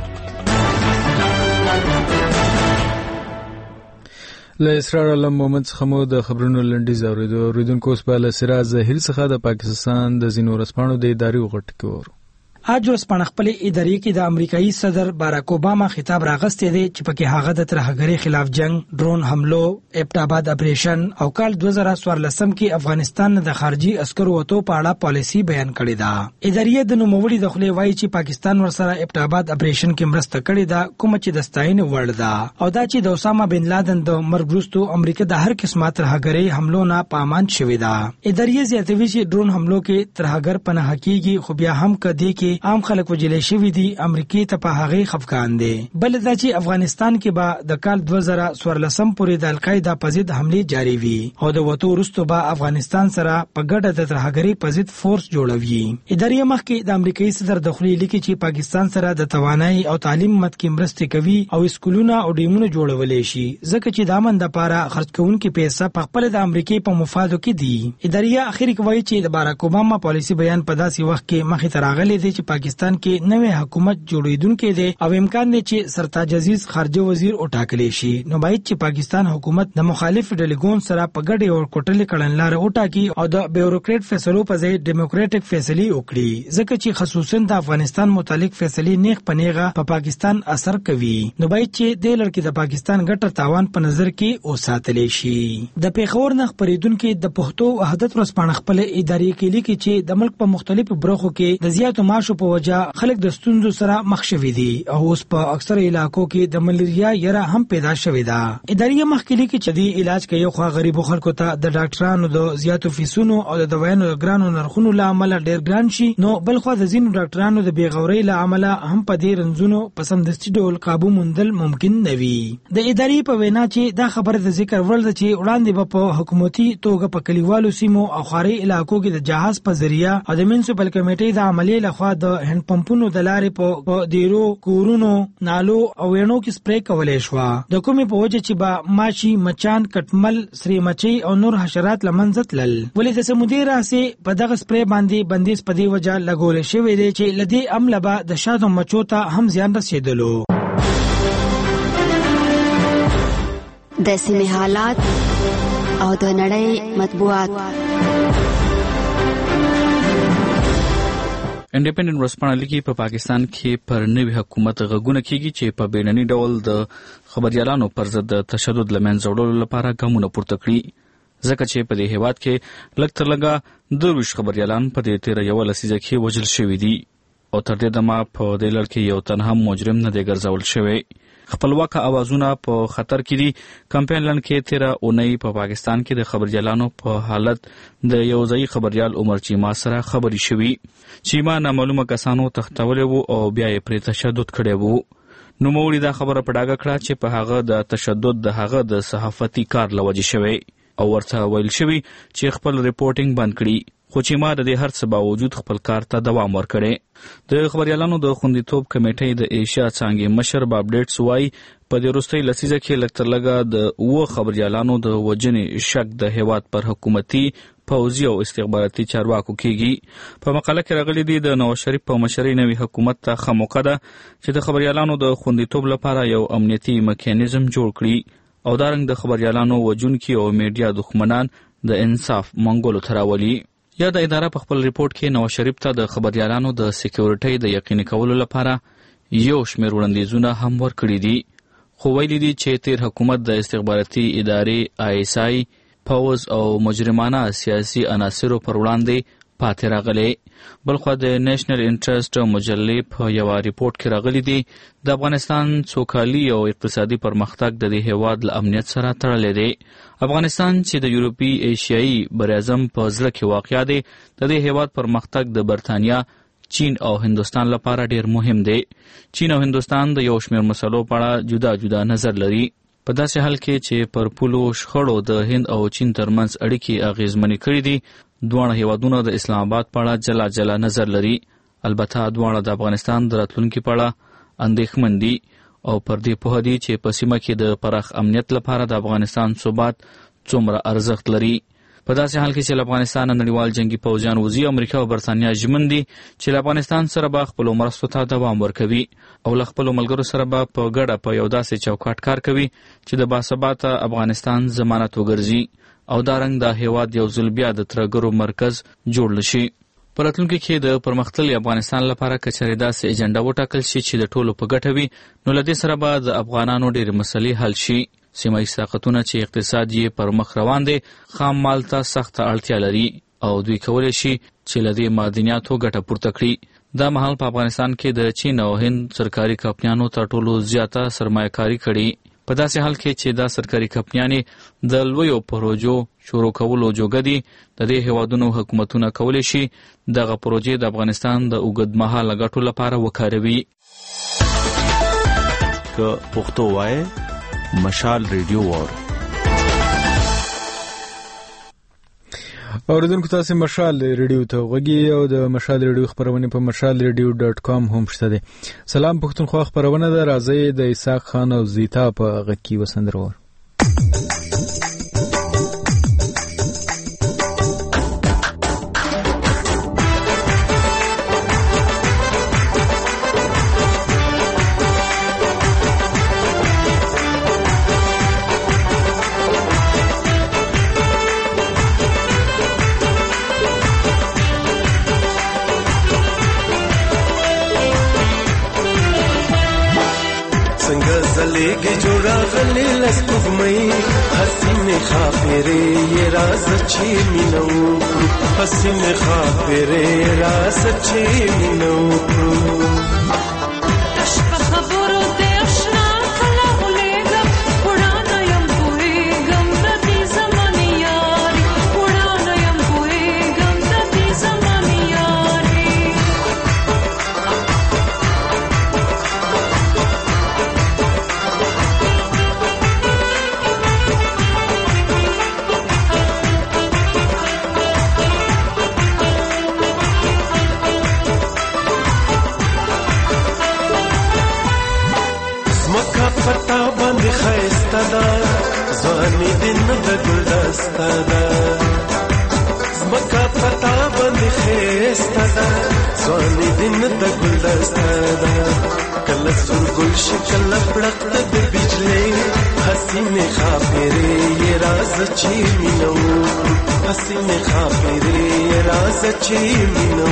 له اسرائیل مومن څخه مو د خبرونو لنډیز اوریدو. اوریدونکو اوس په له سراج ظاهر څخه د پاکستان د ځینو ورځپاڼو د اداري غټ کور اج ورځپاڼه خپل ادارې کې د امریکایي صدر باراک اوباما خطاب راغستې دی چې پکې هغه د ترهګرۍ خلاف جنگ، ډرون حملو، ابټاباد اپریشن او کال دوه زره څوارلس کې افغانستان د خارجي عسکرو وټو په اړه پالیسي بیان کړې ده. ادارې د نوموړي د خولې وایي چې پاکستان ورسره ابټاباد اپریشن کې مرسته کړې ده، کوم چې د ستاینې وړ ده او دا چې د اسامه بن لادن د مرګ وروسته امریکا د هر قسمه ترهګرۍ حملو نه پامان شوې ده. ادارې زیاتوي چې ډرون حملو کې ترهګر پناه کیږي، خو بیا هم کدي کې عام خلک وجلې شوی دي. امریکای ته په هغه خفقان دي. بل دا چې افغانستان کې به د کال دوه زره څوارلس پورې د القاعده په ضد حمله جاری وي او د وټو وروسته به افغانستان سره په ګډه د ترهګرۍ په ضد فورس جوړوي. ادارې مخکې د امریکایي صدر د خولې لیکي چې پاکستان سره د توانایي او تعلیم مت کې مرسته کوي او اسکولونه او ډیمونه جوړولې شي ځکه چې د امن لپاره خرج کوونکي پیسې په خپل د امریکای په مفادو کې دي. ادارې اخر کې وایي چې د باراک اوباما پالیسي بیان په داسې وخت کې مخې ته راغلی دی چې پاکستان کې نوې حکومت جوړیدونکې دی او امکان دی چې سرتاج عزیز خارجه وزیر وټاکلی شي. نو باید چې پاکستان حکومت د مخالف ډلګون سره په ګډه او کوټلې کړنلار وټاکي او د بیوروکریټ فیصلو په ځای ډیموکراټک فیصلې وکړي ځکه چې خصوصا د افغانستان متعلق فیصلې نیغ پنیغه په پا پاکستان اثر کوي. نو باید چې د لړ کې د پاکستان ګټه تاوان په نظر کې اوساتلی شي. د پیښور نه خبرېدونکو د پښتو وحدت ورځپاڼه خپل ادارې کې لیکي چې د ملک په مختلفو برخو کې د زیاتو معاشو په وجه خلک د ستونزو سره مخ شوي دي او اوس په اکثر علاقو کې د ملیریا یره هم پیدا شوې ده. ادارې مخکې لیکي چې د علاج کې یو خوا غریبو خلکو ته د ډاکټرانو د زیاتو فیسونو او د دوايانو د ګرانو نرخونو له امله ډېر ګران شي، نو بل خوا د ځینو ډاکټرانو د بیغورۍ له امله هم په دې رنځونو په سمدستي ډول قابو موندل ممکن نه وي. د ادارې په وینا چې دا خبره د ذکر وړ ده چې وړاندې به په حکومتي توګه په کلیوالو سیمو او ښاري علاقو کې د جهاز په ذریعہ او د میونسپل کمیټې د عملیې لخوا د هند پمپونو د لارې په دیرو، کورونو، نالو او وینو کې سپری کولای شو. د کومې په وجه چې با ماشي، مچان، کټمل، سری مچي او نور حشرات لمنځه تلل. ولې د سمودي راسه په دغه سپری باندې بندیز په دی وجه لګول شوی دی چې لدی عمله به د شاتو مچو ته هم زیان رسیدلو. د سیمه حالات او د نړۍ مطبوعات. انډیپندنت ورځپاڼه لیکي په پاکستان کې پر نوي حکومت غږونه کیږي چې په بینني ډول د خبريالانو پر ضد د تشدد لمنځه وړلو لپاره ګامونه پورته کړي، ځکه چې په دې هیواد کې لږ تر لږه درویش خبريالان په دې تیر یو لسیزه کې وژل شوي دي او تر دې دمه په دې لړ کې یو تن هم مجرم نه دی ګرځول شوی. خپلواک اوازونه په خطر کې دي. کمپاین لن کې تیر اونۍ په پاکستان کې د خبريالانو په حالت د یو ځای خبريال عمر چیما سره خبري شوی. چیما نامعلومه کسانو تختولې وو او بیا یې پر تشدد کړی وو. نو موري دا خبره په ډاګه کړه چې په هغه د تشدد د هغه د صحافتي کار لوجه شوی او ورته ویل شوی چې خپل ریپورټینګ بند کړي، خو چې ما د دې هر څه باوجود خپل کار ته دوام ورکړي. د خبريالانو د خوندیتوب کمیټې د ایشیا څانګې مشر باب ډیټس وايي په دې وروستۍ لسیزه کې لږ تر لږه د اوه خبريالانو د وژنې شک د هیواد پر حکومتي، پوځي او استخباراتي چارواکو کېږي. په مقاله کې راغلي دي د نواز شریف په مشرۍ نوي حکومت ته ښه موقع ده چې د خبريالانو د خوندیتوب لپاره یو امنیتي میکانیزم جوړ کړي او دارنګ د خبريالانو وژونکي او میډیا دښمنان د انصاف منګولو ته راولي. یا د اداره په خپل ریپورت کې نواز شریف ته د خبريالانو د سکیورټۍ د یقیني کولو لپاره یو شمېر وړاندیزونه هم ورکړي دي، خو ویلي دي چې تیر حکومت د استخباراتي ادارې آی اس آی، پوځ او مجرمانه سیاسي عناصرو پر وړاندې پاتې راغلي. بلخوا د نیشنل انټرست مجلې په یو ریپورت کې راغلي دي د افغانستان سوکالي او اقتصادي پرمختګ د دې هیواد له امنیت سره تړلی دی. افغانستان چې د یورپی ایشیایي براعظم په زړه کې واقع دی، د دې هیواد پرمختګ د برتانیا، چین او هندوستان لپاره ډیر مهم دی. چین او هندوستان د یو شمېر مسلو په اړه جدا جدا نظر لري، په داسې حال کې چې پر پولو شخړو د هند او چین ترمنځ اړیکې اغیزمنې کړې دي. دواړه هیوادونه د اسلام آباد په اړه جلا جلا نظر لري. البته دواړه د افغانستان د راتلونکي په اړه اندېښمن دي او پر دې پوه دي چې په سیمه کې د پراخ امنیت لپاره د افغانستان ثبات څومره ارزښت لري. په داسې حال کې چې افغانستان نړیوال جنگي پوځیان وزي، امریکا او برتانیا ژمن دي چې افغانستان سره به خپل مرستو ته دوام ورکوي او له خپل ملګرو سره به په ګډه په یو داسې چوکاټ کار کوي چې د باثباته افغانستان ضمانت وګرځي او دارنګ د هیواد یو ځل بیا د ترګرو مرکز جوړ لشي. په راتلونکي کې د پرمختللي افغانستان لپاره که چېرې داسې ایجنډا وټاکل شي چې د ټولو په ګټه وي، نو له دې سره به د افغانانو ډېرې مسلې حل شي. سیمه ییز طاقتونه چې اقتصاد یې پر مخ روان دی، خام مال ته سخته اړتیا لري او دوی کولی شي چې له دې معدنیاتو ګټه پورته کړي. دا مهال په افغانستان کې د چین او هند سرکاري کمپنیانو تر ټولو زیاته سرمایه‌کاري کړې. په داسې حال کې چې دا سرکاري کمپنیانې د لویو پروژو شروع کولو جوګه دي، د دې هیوادونو حکومتونه کولی شي دغه پروژې د افغانستان د اوږدمهاله ګټو لپاره وکاروي. که پښتو وایي مشال ریډیو وور اوریدونکو تاسو مشال ریډیو ته غوږی او د مشال ریډیو خبرونه په مشال ریډیو ډاټ کام هم شته دي. سلام پښتونخوا خبرونه ده، راځي د اسحاق خان او زیتا په غکی وسندرور. زلیگی جوڑا غلی لسپگمئی حسین خافیره یہ راز چی مینو حسین خافیره راز چی مینو پتا باندې خیسته ده ځواني دې نه د ګل دسته ده زمکا پتا باندې خسته ده ځواني دین د ګلدسته ده کله سرګل شکل پړق د بجلی حسینه خاطرې یې راز چې مینو حسینه خاطرې یې راز چې مینو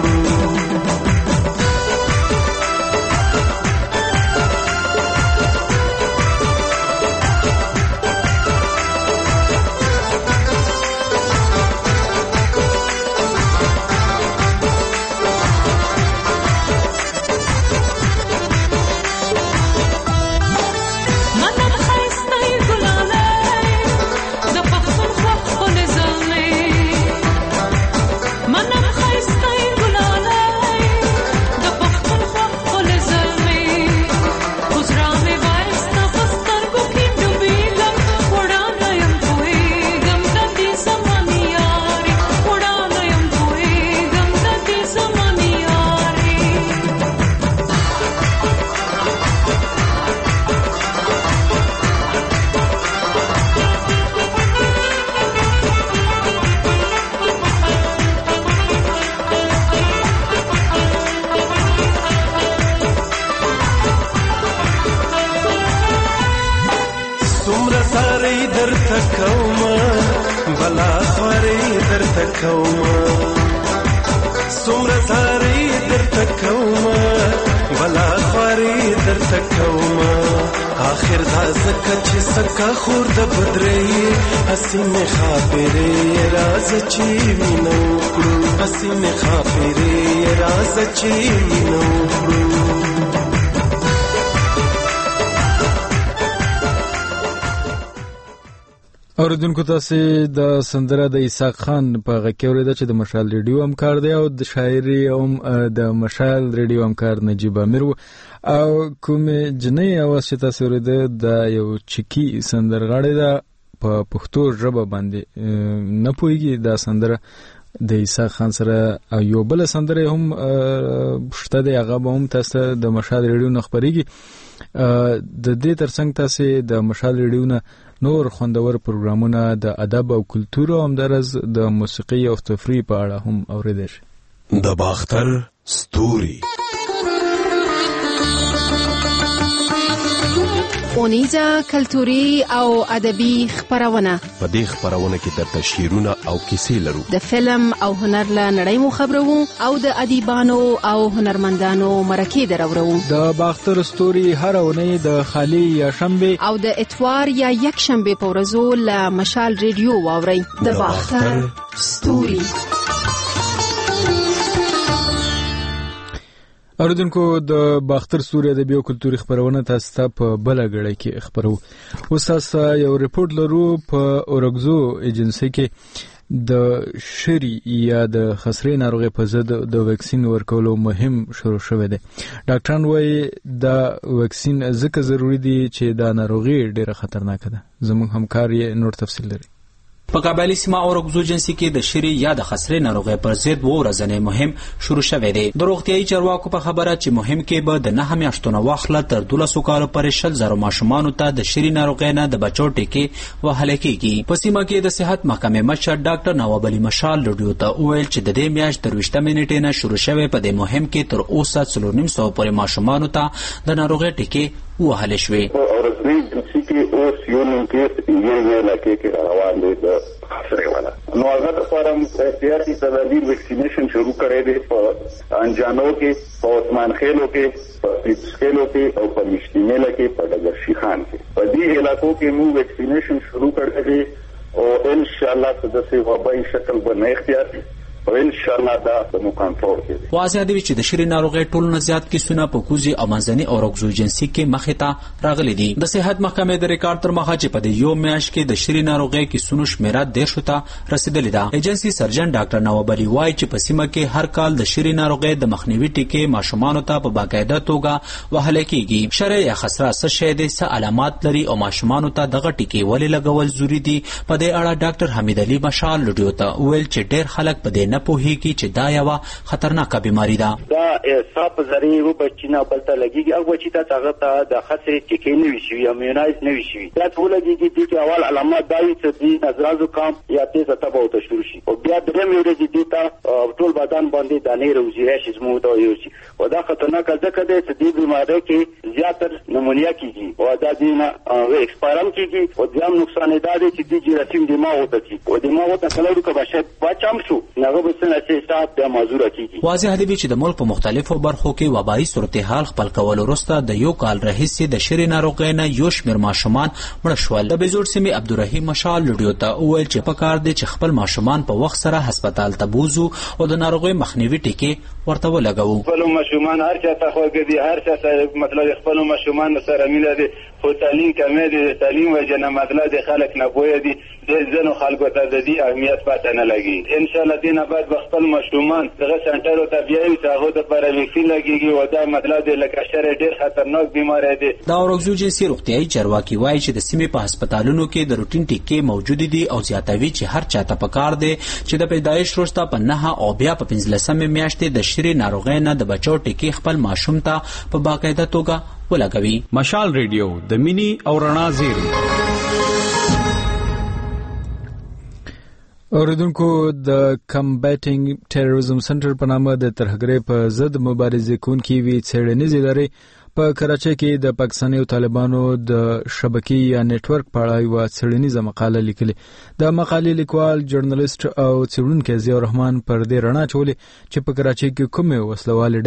حسینه خاطرې راز چې مینو کړو حسینه خاطرې راز چې مینو کړو اوریدونکو تاسو د سندره د اسحاق خان په غږ اوریدا چې د مشال ریډیو همکار دی او د شاعري او د مشال ریډیو همکار نجیب امیر او کوم جنې اواز چې تاسو اوریدا د یو چکی سندرغاړی دا په پښتو ژبه باندې نه پوهیږي دا سندره د اسحاق خان سره یو بل سندره هم شته دی هغه به هم تاسو د مشال ریډیو نه خبرېږي د دې ترڅنګ تاسو د مشال ریډیو نه نور خوندور پروګرامونه د ادب او کلتور او همدارس د موسیقي او تفریح په اړه هم اوریدل شي د باختر ستوري اونیزه کلتوري او ادبي خبرونه په دې خبرونه کې د تشهیرونه او کیسې لرو د فلم او هنر له نړۍ مو خبرو او د ادیبانو او هنرمندانو مرکې درورو د باختر ستوري هر اونۍ د خالی یا شنبه او د اتوار یا یک شنبه په ورځو له مشال ریډیو واوري د باختر ستوري اوریدونکو د باختر ستوري ادبي او کلتوري خبرونه تاسو ته په بل غړي کې خبرو اوس تاسو یو ریپورت لرو په اورګزو ایجنسی کې د شری یا د خسرې ناروغي په ضد د ویکسین ورکولو مهم شروع شوه دی ډاکټران وايي دا ویکسین ځکه ضروری دی چې دا ناروغي ډیره خطرناک ده زموږ همکار یې نور تفصیل لري په قبایلی سیمه اورګزو جنسي کې د شری یا د خسرې ناروغي پر ضد و ورځنی مهم شروع شوه دی د روغتيایي چارواکو په خبره چې مهم کې به د نه میاشتونو واخله تر دولس کال پورې شل زره ماشومان ته د شری ناروغي نه د بچو ټیکې وهل کېږي په سیمه کې د صحت محکمې مشر ډاکټر نواب علي مشال لډیو ته وویل چې د دې میاشت تر وشته منټې نه شروع شوه په دې مهم کې تر اوسه څلور نیم سوه پورې ماشومان ته د ناروغي ټیکې وهل شوې اورګزو جنسي کې اوس یو نیم کې یو لکه کې روان دي خسرې والا نو هغه د فارم احتیاطي تدابیر ویکسینیشن شروع کړي دي په انجانو کې په عثمان خیلو کې په سکیلو کې او په مشتیمله کې په دغشي خان کې په دې علاقو کې مو ویکسینیشن شروع کړي دي او ان شاء الله د څه وبای شکل باندې احتیاطي او ان شاء الله دا د مو کنټرول کړي واضح دی چې د شری ناروغي ټول نه زیات کیسونه په کوزي او منځني اورګزو جنسي کې مخې ته راغلي دي د صحت محکمې د ریکارډ تر مخه چې په دې یو میاشت کې د شری ناروغي کیسونو شمیره ډیر شوته رسیدلې ده ایجنسي سرجن ډاکټر نواب علي وایي چې په سیمه کې هر کال د شری ناروغي د مخنیوي ټیکې ماشومان ته په باقاعده توګه وهل کېږي شری یا خسره څه شی دي څه علامات لري او ماشومان ته دغه ټیکې ولې لګول ضروری دي په دې اړه ډاکټر حمید علي مشال لډیو ته ویل چې ډیر خلک په دې نه پوهیږي چې دا یو خطرناکه بیماری ده. دا صاحب زری و بچینا بلته لګیږي او بچی ته هغه ته د خطرې ټیکې نه وي شي یا میونایز نه وي شي. دا ټول لګیږي چې اول علامات دا وي چې د نظرازو کام یا تیزه تبه او شروع شي او بیا درې ورځې دي ته ټول بدن باندې دانې روزي راشي زموږ دا یو شي او دا خطرناکه ځکه ده چې د بیماری کې زیاتره نمونیا کیږي او دا دینه ایکسپایرم کیږي او ځم نقصان ده چې د جراثیم دماغ وته کی او دماغ وته کلو کې بشه بچام شو نغه بسنه چې صاحب د مازوره کیږي. واضح دی چې د ملک په مختلفو برخو کې وبایي صورتحال خپل کول وروسته د یو کال راهیسې د شری ناروغۍ نه یو شمېر ماشومان مړه شول. د بېزور سیمې عبدالرحیم مشال لډیو ته وویل چې په کار دی چې خپل ماشومان په وخت سره هسپتال ته بوزو او د ناروغۍ مخنیوي ټکي ورته ولګوو. خپل ماشومان هر چا ته خوږ دي هر چا سره مطلب خپل ماشومان سره مینه دي خو تعلیم کمه دي تعلیم وجنه مطلب د خلک نه پوهه دي د ځنو خلکو ته د دې اهمیت پاتې نه لګي. ان شاء الله دینه بعد خپل ماشومان دغه سنټر ته بیاي چې هغه د پر ویکسین لګيږي او دا مطلب د لکشر ډېر خطرناک بیماری دی. دا اورګزو جنسي روغتيایي چارواکي وایي چې د سیمې په هسپتالونو کې د روټین ټیکې موجود دي او زیاتوي چې هر چاته پکار دی چې د پیدایش وروسته په نه او بیا په پنځلسمه میاشتې د شری ناروغۍ نه د بچو ټیکې خپل ماشوم ته په باقاعده توګه ولګوي. مشال ریډیو د مینی او رڼا زیری. اوریدونکو د کمبیټینګ ټیرریزم سنټر په نامه د ترهګرۍ په ضد مبارزې کوونکې وی څېړنیزې ادارې په کراچۍ کې د پاکستاني او طالبانو د شبکې یا نتورک په اړه یوه څېړنیزه مقاله لیکلې. د مقالې لیکوال جرنالیست او څېړونکی ضیاء الرحمن پر دې رڼا اچولې چې په کراچۍ کې کومې وسلوالې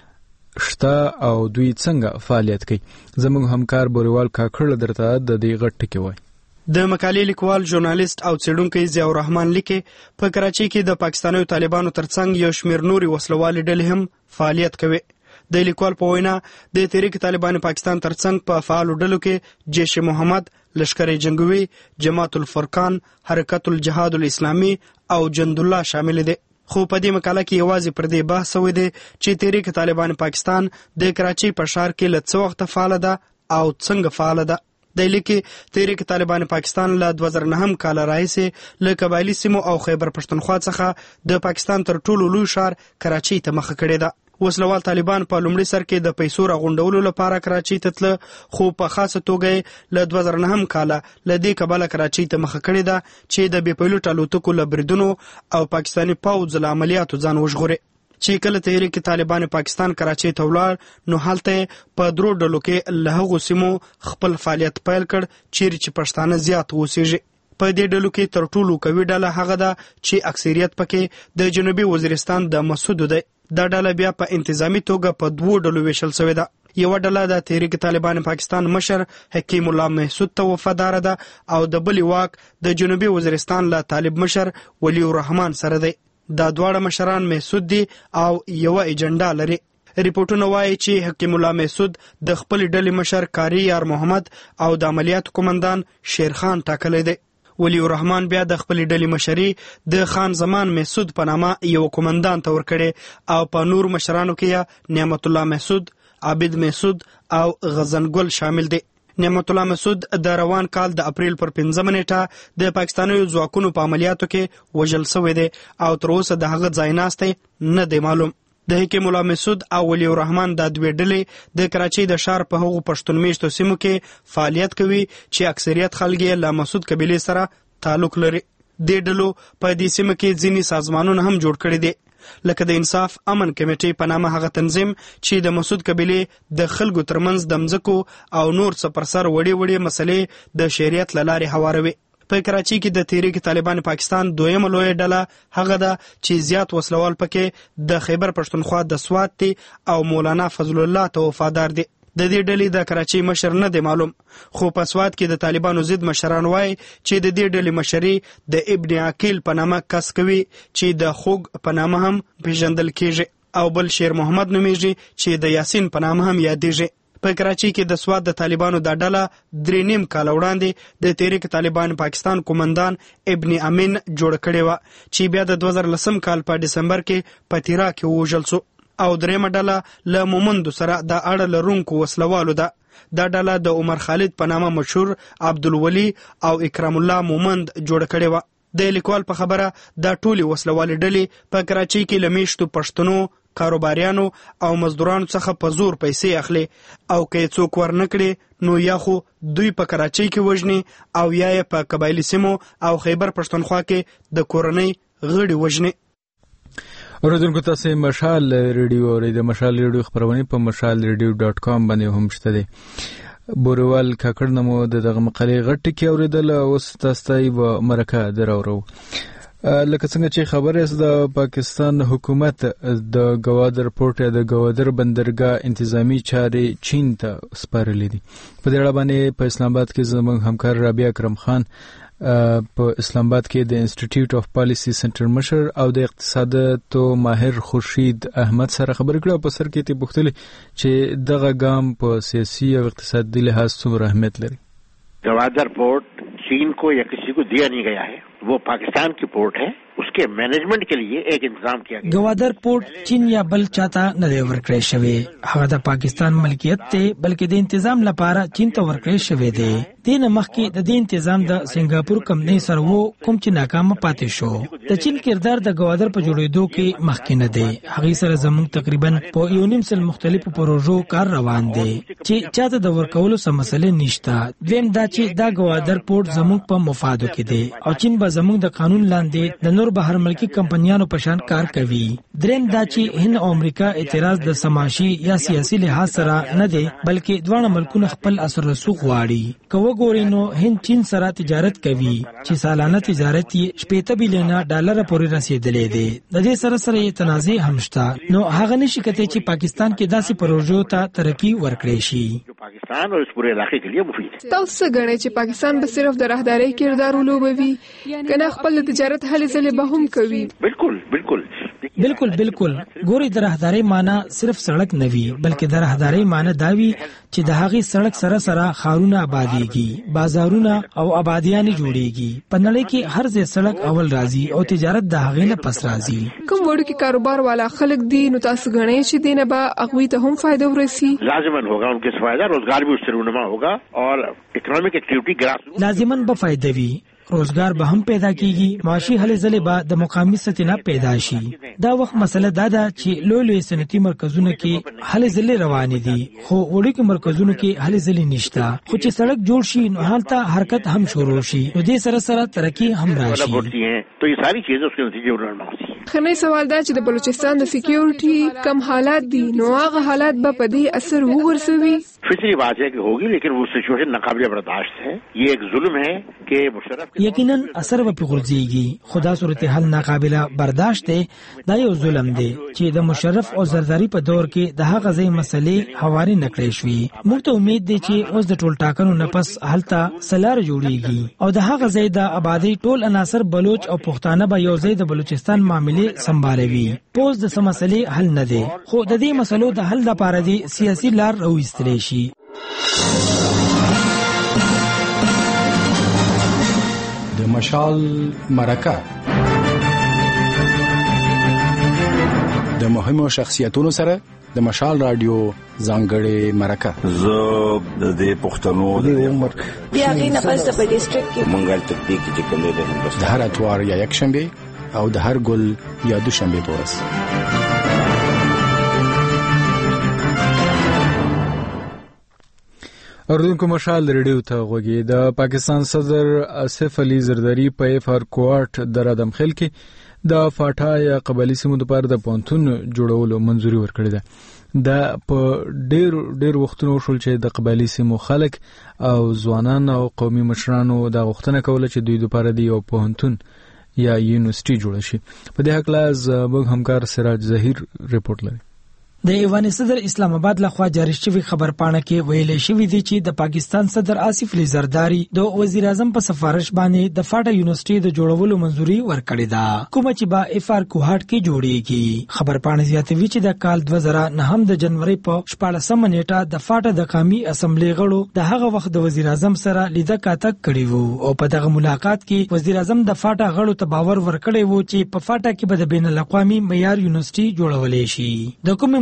ډلې شته او دوی څنګه فعالیت کوي. زموږ همکار بوریوال کاکړ درته د دې غټ ټکی وایي. د مقالې لیکوال ژورنالیست او څېړونکی ضیاء الرحمن لیکي په کراچۍ کې د پاکستاني او طالبانو ترڅنګ یو شمېر نورې وسلوالې ډلې هم فعالیت کوي. د لیکوال په وینا د تحریک طالبان پاکستان ترڅنګ په فعالو ډلو کې جیش محمد، لشکر جنگوي، جماعت الفرقان، حرکت الجهاد الاسلامي او جند الله شامل دي. خو په دې مقاله کې یوازې پر دې بحث شوی دی چې تحریک طالبان پاکستان د کراچۍ په ښار کې له څه وخته فعاله ده او څنګه فعاله ده. د لیکي تحریک طالبان پاکستان له دوه زره نهم کال راهیسې له قبایلي سیمو او خیبر پښتونخوا څخه د پاکستان تر ټولو لوی ښار کراچۍ ته مخه کړې ده. وسلوال طالبان په لومړي سر کې د پیسو راغونډولو لپاره کراچۍ ته تله خو په خاصه توګه له دوه زره نهم کال له دې کبله کراچۍ ته مخه کړې ده چې د بې پیلوټ الوتکو له بریدونو او پاکستاني پوځ له عملیاتو ځان وژغوري. چې کله تحریک طالبان پاکستان کراچۍ ته ولاړ نو هلته په درو ډلو کې له هغو سیمو خپل فعالیت پیل کړ چیرې چې پښتانه زیات اوسېږي. په دې ډلو کې تر ټولو قوي ډله هغه ده چې اکثریت پکې د جنوبي وزیرستان د مسعود دی. دا ډله بیا په انتظامی توګه په دوو ډلو ویشل شوې ده. یو ډله د تحریک طالبان پاکستان مشر حکیم الله محسود ته وفادار ده او د بل واک د جنوبي وزیرستان له طالب مشر ولی الرحمن سره دی. دا دواړه مشران محسود دي او یو ایجنډا لري. ریپورتونه وایي چې حکیم الله محسود د خپل ډلې مشر کاری یار محمد او د عملیاتو قومندان شیرخان ټاکلی دی. ولی الرحمن بیا د خپل ډلې مشري د خان زمان محسود په نامه یو قومندان ته ورکړي او په نور مشرانو کې نعمت الله محسود، عابد محسود او غزنګل شامل دي. نعمت الله مسعود د روان کال د اپریل پر پنځمه نیټه د پاکستاني ځواکونو په عملیاتو کې وژل شوی دی او تر اوسه د هغه ځای ناستی نه دی معلوم. د حکیم الله مسعود او ولی الرحمن د دوی ډلې د کراچۍ د ښار په هغو پښتون میشتو سیمو کې فعالیت کوي چې اکثریت خلک یې له مسعود قبیلې سره تعلق لري. دې ډلو په دې سیمه کې ځینې سازمانونه هم جوړ کړي دي لکه د انصاف امن کمیټې په نامه هغه تنظیم چې د مسعود قبیلې د خلکو ترمنځ د مځکو او نور څه پر سر وړې وړې مسلې د شریعت له لارې هواروي. په کراچۍ کې د تحریک طالبان پاکستان دویمه لویه ډله هغه ده چې زیات وسلوال پکې د خیبر پښتونخوا د سوات دي او مولانا فضل الله ته وفادار دي. د دې ډلې د کراچۍ مشر نه دی معلوم خو په سوات کې د طالبانو ضد مشران وایي چې د دې ډلې مشري د ابن عقیل په نامه کس کوي چې د خوګ په نامه هم پیژندل کیږي او بل شیر محمد نومیږي چې د یاسین په نامه هم یادېږي. په کراچۍ کې د سوات د طالبانو دا ډله درې نیم کال وړاندې د تحریک طالبان پاکستان قومندان ابن امین جوړ کړې وه چې بیا د دوه زره لسم کال په ډسمبر کې په تیرا کې ووژل شو. او درېمه ډله له مومندو سره د اړه لرونکو وسلوالو ده. دا ډله د عمر خالد په نامه مشهور عبدالولي او اکرام الله مومند جوړ کړې وه. د لیکوال په خبره دا ټولې وسلوالې ډلې په کراچۍ کې له میشتو پښتنو، کاروباریانو او مزدورانو څخه په زور پیسې اخلي او که یې څوک ورنه کړي نو یا خو دوی په کراچۍ کې وژني او یا یې په قبایلي سیمو او خیبر پښتونخوا کې د کورنۍ غړي وژني. اوریدونکو تاسو مشال ریډیو اورئ. د مشال ریډیو خبرونه په مشال ریډیو ډاټ کام باندې هم شته دي. بوروال کاکړ نمو دغه مقالې غټ کې اوریدل اوس تاسو ته و مرکه دراورو. لکه څنګه چې خبره است د پاکستان حکومت د گوادر پورت یا د گوادر بندرګاه انتظامی چارې چین ته سپارلې دي. په دې اړه باندې په اسلام آباد کې زموږ همکار رابعه اکرم خان په اسلام آباد کې د انسټیټیوټ اف پالیسی سنټر مشر او د اقتصاداتو ماهر خورشید احمد سره خبرې کړې. په سر کې ته پوښتنه چې دغه ګام په سیاسي او اقتصادي لحاظ څومره اهمیت لري. गवादर पोर्ट चीन को या किसी को दिया नहीं गया है, वो पाकिस्तान की पोर्ट है. उसके मैनेजमेंट के लिए एक इंतजाम किया गया. गवादर पोर्ट चीन या बल چاته نه دی ورکړی شوی. هغه د پاکستان ملکیت دی بلکې د تنظیم لپاره چین ته ورکړی شوی دی. دین مخکې د دې تنظیم د سنگاپور کمپنۍ سره وو کوم چې ناکام پاتې شو. د چین کردار د گوادر په جوړېدو کې مخکې نه دی. هغه سره زموږ تقریبا په یو نیم سل مختلفو پروژو کار روان دی چې چاته د ورکولو سم مسلې نشته. دویم دا چې دا گوادر پورت زموږ په مفادو کې دی او چین به زموږ د قانون لاندې د نور بهر ملکی کمپنیانو په شان کار کوي. دریم دا چې هند او امریکا اعتراض د سماشي یا سیاسي لحاظ سره نه دی بلکې دواړه ملکونه خپل اثر رسوخ غواړي. کوو ګوري نو هند چین سره تجارت کوي چې سالانه تجارت یې شپږ بلیونه ډالر پورې رسیدلې دی. د دې سره سره یې تنازع هم شته. نو هغه نشي کته چې پاکستان کې داسې پروژو ته ترقی ورکړي شي. پاکستان او اس پورے علاقے کے لیے مفید ہے. تاسو غواړئ چې پاکستان به صرف د راهدارۍ کردار ولوبوي کنه خپل تجارت هلې ځلې به هم کوي. بالکل بالکل بالکل بالکل ګوري د راهدارۍ معنی صرف سړک نه وي بلکې د راهدارۍ معنی دا وي چې د هغې سړک سره سره ښارونه آبادیږي، بازارونه او آبادیانې جوړیږي. په نړۍ کې هر ځای سړک اول راځي او تجارت د هغې نه پس راځي. کوم وړوکی کاروبار والا خلک دي نو تاسو غواړئ چې دینه به هغوی ته هم فائدہ ورسي. لازمن ہوگا ان کے فائدہ، روزگار بھی اس سے رونما ہوگا اور اکنامک ایکٹیویٹی گراس لازمن به فائدہ وي، روزګار به هم پیدا کیږي، معاشي هلې ځلې به د مقامی سطح نه پیدا شي. دا وخت مسله دا ده چې لوی لوی صنعتي مرکزونو کې هلې ځلې روانې دي خو وړوکو مرکزونو کې هلې ځلې نشته. خو چې سړک جوړ شي نو هلته حرکت هم شروع شي نو دې سره سره ترقی هم راشي. تو یہ ساری چیزیں اس کے نتیجے میں ہوتی ہیں. خنۍ سوال دا چې د بلوچستان د سکیورټي کم حالات دي نو هغه حالات به په دې اثر وګرځوي. فطری بات ہے کہ ہوگی لیکن وہ سچویشن ناقابل برداشت ہے. یہ ایک ظلم ہے کہ مشرف یقینا اثر به غورځيږي. خدا صورتحال ناقابله برداشت دی. دا یو ظلم دی چې د مشرف او زرداری په دور کې د هغه ځای مسلې هواري نکړې شوې. موږ ته امید دی چې اوس د ټول ټاکنو نه پس هلته سلار جوړیږي او د هغه ځای د آبادی ټول عناصر بلوچ او پښتانه به یو ځای د بلوچستان معاملې سمبالوي. پوز د مسلې حل نه دی خو د دې مسلو د حل لپاره دی سیاسي لار راوستل شي. د مشال مرکه د مهمو شخصیتونو سره د مشال رادیو ځانګړې مرکه. زه د دې پښتنو د عمر بیا غي نفس د ډیسټریکټ کې منګل تکتیک چې کوم دی د د هر اتوار یا یک شنبه او د هر ګل یا دوشنبه په ورځ. اردوونکو مشال ریډیو ته غوږی. د پاکستان صدر آصف علي زرداری په اف ار کوارټ د ردم خل کې د فاټا یا قبایلی سیمو لپاره د پونتون جوړولو منځوري ورکړې ده. دا په ډېر ډېر وختونو شول چې د قبایلی سیمو خلک او ځوانان او قومي مشرانو د غوښتنه کوله چې دوی لپاره دی یو پونتون یا یونیورسيټي جوړ شي. په دې حق لاز موږ همکار سراج ظهیر ریپورت لري. د ایوان صدر اسلام آباد لخوا جاری شوی خبر پاڼه کې ویل شوی دی چې د پاکستان صدر آصف علي زرداری د وزیر اعظم په سفارش باندې د فاټا یونیورسيټي د جوړولو منځوري ورکړې ده کوم چې با اف ار کوهاټ کې جوړیږي. خبر پاڼه زیاتوي چې د کال دوه زره نهم د جنوري په شپږمه نیټه د فاټا د قومي اسمبلی غړو د هغه وخت د وزیر اعظم سره لیده کاته کړی وو او په دغه ملاقات کې وزیر اعظم د فاټا غړو ته باور ورکړی وو چې په فاټا کې به د بین الاقوامي معیار یونیورسيټي جوړولې شي. د کومې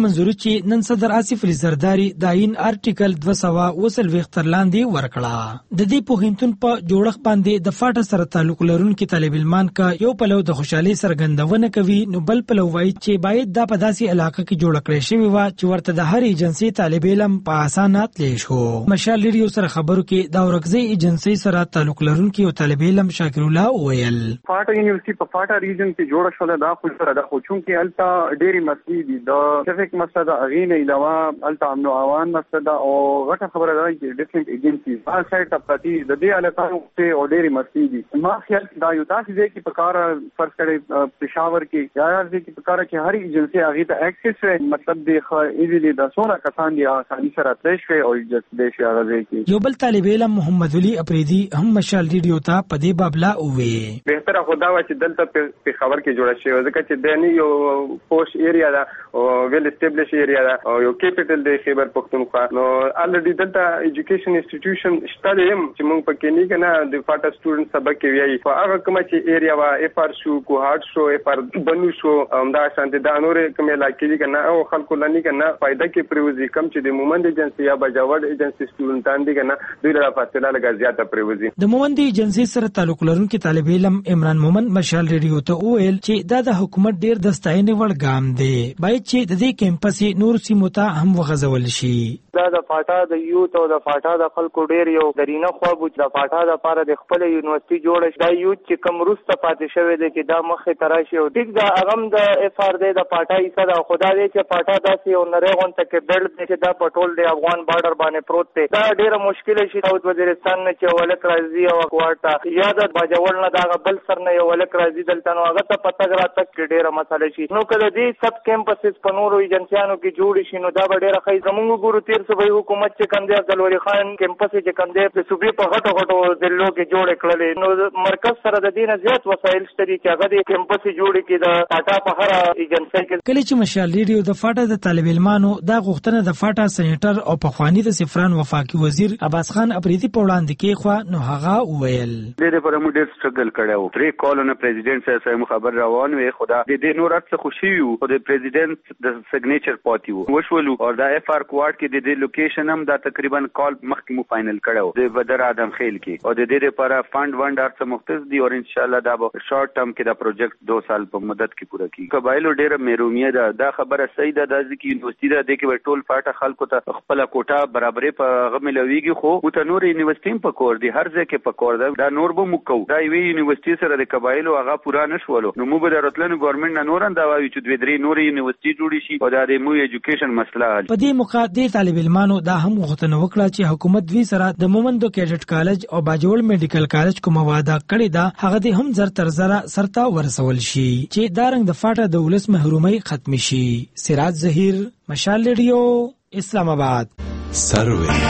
منځوري چې نن صدر آصف علي زرداری د آئین آرټیکل دوه سوه اوه څلوېښت تر لاندې ورکړه. د دې پوهنتون په جوړښت باندې د فاټا سره تعلق لرونکي طالب علمان کا یو پلو د خوشحالي څرګندونه کوي، نو بل پلو وایي چې باید دا په داسې علاقه کې جوړ کړی شوی و چې ورته د هر ایجنسي طالب علم په اسانه تللی شو. مشال ریډیو سره خبرو کې د اورکزۍ ایجنسي سره تعلق لرونکي او طالب علم شاکر الله وویل فاټا یونیورسيټي په فاټا ریجن کې جوړ شو دا خو سره د خو چون کې التا ډېری مسلې دي د شفیق مسله اغینه علاوه التا امن او اوان مسله او غټه خبره ده چې ډیفرنٹ ایجنسیز هر سایت ته پتی د دې علاقو ته او ډېری مسلې دي. ما خیال دا یو تاسو دې کې په کار فرض کړي پېښور کې یا دې کې په کار کې هر ایجنسی اغه ته اکسس وي، مطلب دی خو ایزیلی د سونه کسان دی اساني سره تلش وي او دې شي هغه کې. یو بل طالب علم محمد علي اپریدي هم مشال ریډیو ته په دې بابلا وې بهتره خدا و چې دلته په خبر کې جوړ شي ځکه چې دني یو پوش ایریا دا او ویل اسټابلیش ایریا دا او یو کیپټل دی خیبر پختونخوا، نو الریډي دلته ایجوکیشن انسټیټیوشن شته دیم چې موږ پکې نه کنه د فاټا سټوډنټ سبق کې ویایي په هغه کومه چې ایریا وا اف ار شو کو هارت شو اف ار بنو شو همدا شانت دا نور کومه علاقې دي کنه او خلکو لنی کنه فائدہ کې پریوزي کم چې د مومند ایجنسی یا بجاوړ ایجنسی سټوډنټان دي کنه دوی له فاصله لګا زیاته پریوزي. د مومند ایجنسی سره تعلق لرونکي طالب علم عمران مومن مشال ریډیو ته وویل چې دا د حکومت ډیر د ستاینې وړ ګام دی، باید چې د دې کیمپس نور سیمو ته هم وغځول شي. دا د فاټا د یوت او د فاټا د خلکو ډیر یو درینه خوب چې د فاټا د لپاره د خپل یونیورسيټي جوړ شي. دا یوت چې کوم روسته پاتې شوی دی چې دا مخه تراشي او ټیک دا اغم د اف ار دی د فاټا ایسه دا خدا دې چې فاټا داسې یو نریغون ته کې بیلډ دی چې دا پټول دی افغان بارډر باندې پروت دی. دا ډیره مشکل شي د وزیرستان نه چې ولک راځي او کوارټا یا د باجوړ نه دا بل سر نه یو ولک راځي دلته نو هغه ته پتہ راته کې ډیره مسله شي. نو کله دې سب کیمپسز په نورو ایجنسیانو کې جوړ شي نو دا به ډیره ښه زموږ ګورو تیر صوبې حکومت چې کوم دی عبدالولي خان کیمپس چې کوم دی په صوبې په غټو غټو ضلعو کې جوړ کړل، نو مرکز سره د دې نه زیات وسایل شته چې هغه د کیمپس جوړ کړي د فاټا په هر ایجنسی کې. کله چې مشال ریډیو د فاټا د طالب علمانو دا غوښتنه د فاټا سېنیټر او پخوانی د سفران وفاقي وزیر عباس خان اپریدي په وړاندې کې خو نو هغه وویل ډېر پر موږ ډېر سټرګل کړو پرې کالونه پریزیډنټ سره مو خبر روان وي خدا د دې نور څه خوشي وو او د پریزیډنټ د سګنیچر پاتې وو وشولو او دا اف ار کوارټ کې د دې لوکیشن هم دا تقریبا کال مخکې مو فائنل کړو د بدر ادم خیل کې او د دې لپاره فند وند ارڅ مختص دي او ان شاء الله دا به شارټ ټرم کې دا پروجیکټ دو سال په مدت کې پوره کیږي. قبایلو ډېر مېرومیه ده دا خبره صحیح ده د ځکه یونیورسيټي ده د کې ټول فاټا خلکو ته خپل کوټه برابرې په غملويږي خو او ته نور یونیورسيټي په کور دي هر ځای کې په کور ده دا نور به مکو دا وی یونیورسيټي سره د قبایلو هغه پورا نشولو نو موږ د راتلنو ګورنمنت نه نور دا وایي چې دوی درې نور یونیورسيټي جوړی شي او دا د مو ایجوکیشن مسله حل. په دې موقع د طالب علمانو دا هم غوښتنه وکړه چې حکومت دوی سره د مومندو کیډټ کالج او باجوړ میډیکل کالج کوم وعده کړی دا هغه د هم زر تر زره سرتا ورسول شي چې دا رنګ د فاټا د ولس محرومي ختم شي. سراج ظهیر مشال ریډیو اسلام آباد. سروي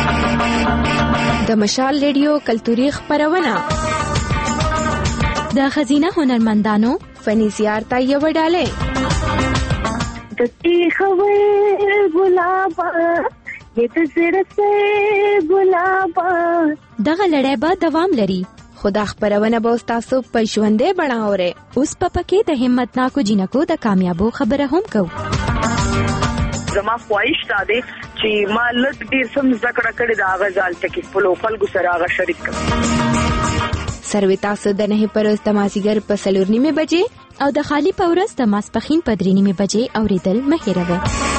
د مشال ریډیو کلتوري خبرونه د خزینه هنرمندانو فني زیارت یو ډاله دتی خوي ګلابا دې زړه سه ګلابا دغه لړۍ به دوام لري خو دا خبرونه به تاسو په ژوندې بڼه اورئ. اوس په پکې د همتناکو جنکو د کامیابو خبره هم کوو. زما خواهش دا دی چې ما لږ ډېر سم زده کړه کړې د هغه ځال ته کې خپلو خلکو سره هغه شریک کړم. سروي تاسو د نهې په ورځ د مازدیګر په څلور نیمې بجې او د خالي په ورځ د ماسپښین په درې نیمې بجې اورېدل مه هېروئ.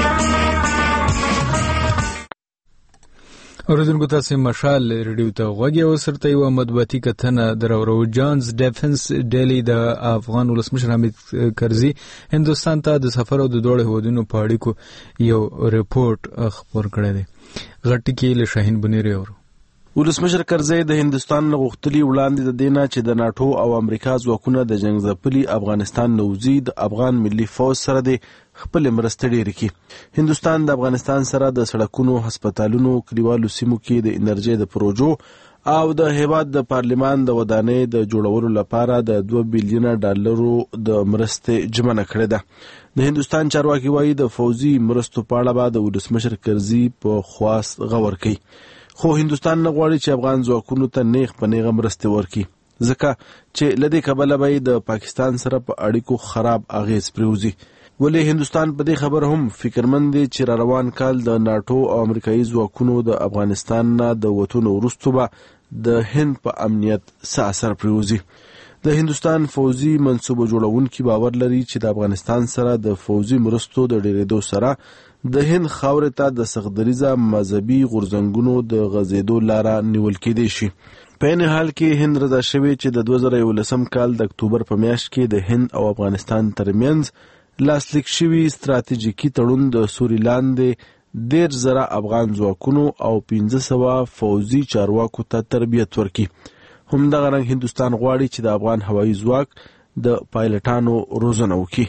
اوریدونکو تاسو مشال ریډیو ته غوږی او سرته یو مطبوعاتي کتنه درورو جانز ډیفنس ډیلی د افغان ولسمشر حامد کرزي هندستان ته د سفر او د دوړ هودونو په اړیکو یو ریپورت خبر کړی دی. غټی کې له شاهین بنيري اورو. ولسمشر کرزي د هندستان غوښتلي وړاندې د دینه چې د ناتو او امریکا ځواکونه د جنگ ځپلي افغانستان نوزي د افغان ملي فوج سره د خپل مرستې ډېرې کړي. هندستان د افغانستان سره د سړکونو، هسپتالونو، کلیوالو سیمو کې د انرژي د پروژو او د هیواد د پارلیمان د ودانۍ د جوړولو لپاره د دوه بلیونه ډالرو د مرستې ژمنه کړې ده. د هندستان چارواکي وایي د فوزي مرستو په اړه به د ولسمشر کرزي په خواست غور کوي. خو هندستان نه غواړي چې افغان ځواکونو ته نیغ په نیغه مرستې ورکړي ځکه چې له دې کبله به د پاکستان سره په اړیکو خراب اغیز پرېوځي. ولې هندستان په دې خبر هم فکرمند دی چې را روان کال د ناټو او امریکایي ځواکونو د افغانستان نه د وتلو وروسته به د هند په امنیت څه اثر پرېوځي. د هندستان فوزي منصوبه جوړونکي باور لري چې د افغانستان سره د فوزي مرستو د ډېرېدو سره د هند خاورې ته د سختدریزه مذهبي غورځنګونو د غځېدو لاره نیول کېدی شي. په عین حال کې هند رضا شوی چې د دوه زره یولسم کال د اکتوبر په میاشت کې د هند او افغانستان ترمنځ لاسلیک شوي ستراتیژیکي تړون د سوري لاندې ډېر زره افغان ځواکونو او پنځه سوه فوزي چارواکو ته تربیت ورکړي. همدغه رنګ هندستان غواړي چې د افغان هوایي ځواک د پایلټانو روزنه وکړي.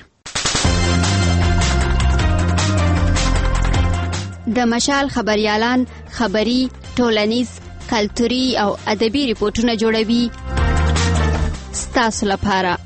د مشال خبريالان خبري، ټولنیز، کلتوري او ادبي ریپورتونه جوړوي ستاسو لپاره.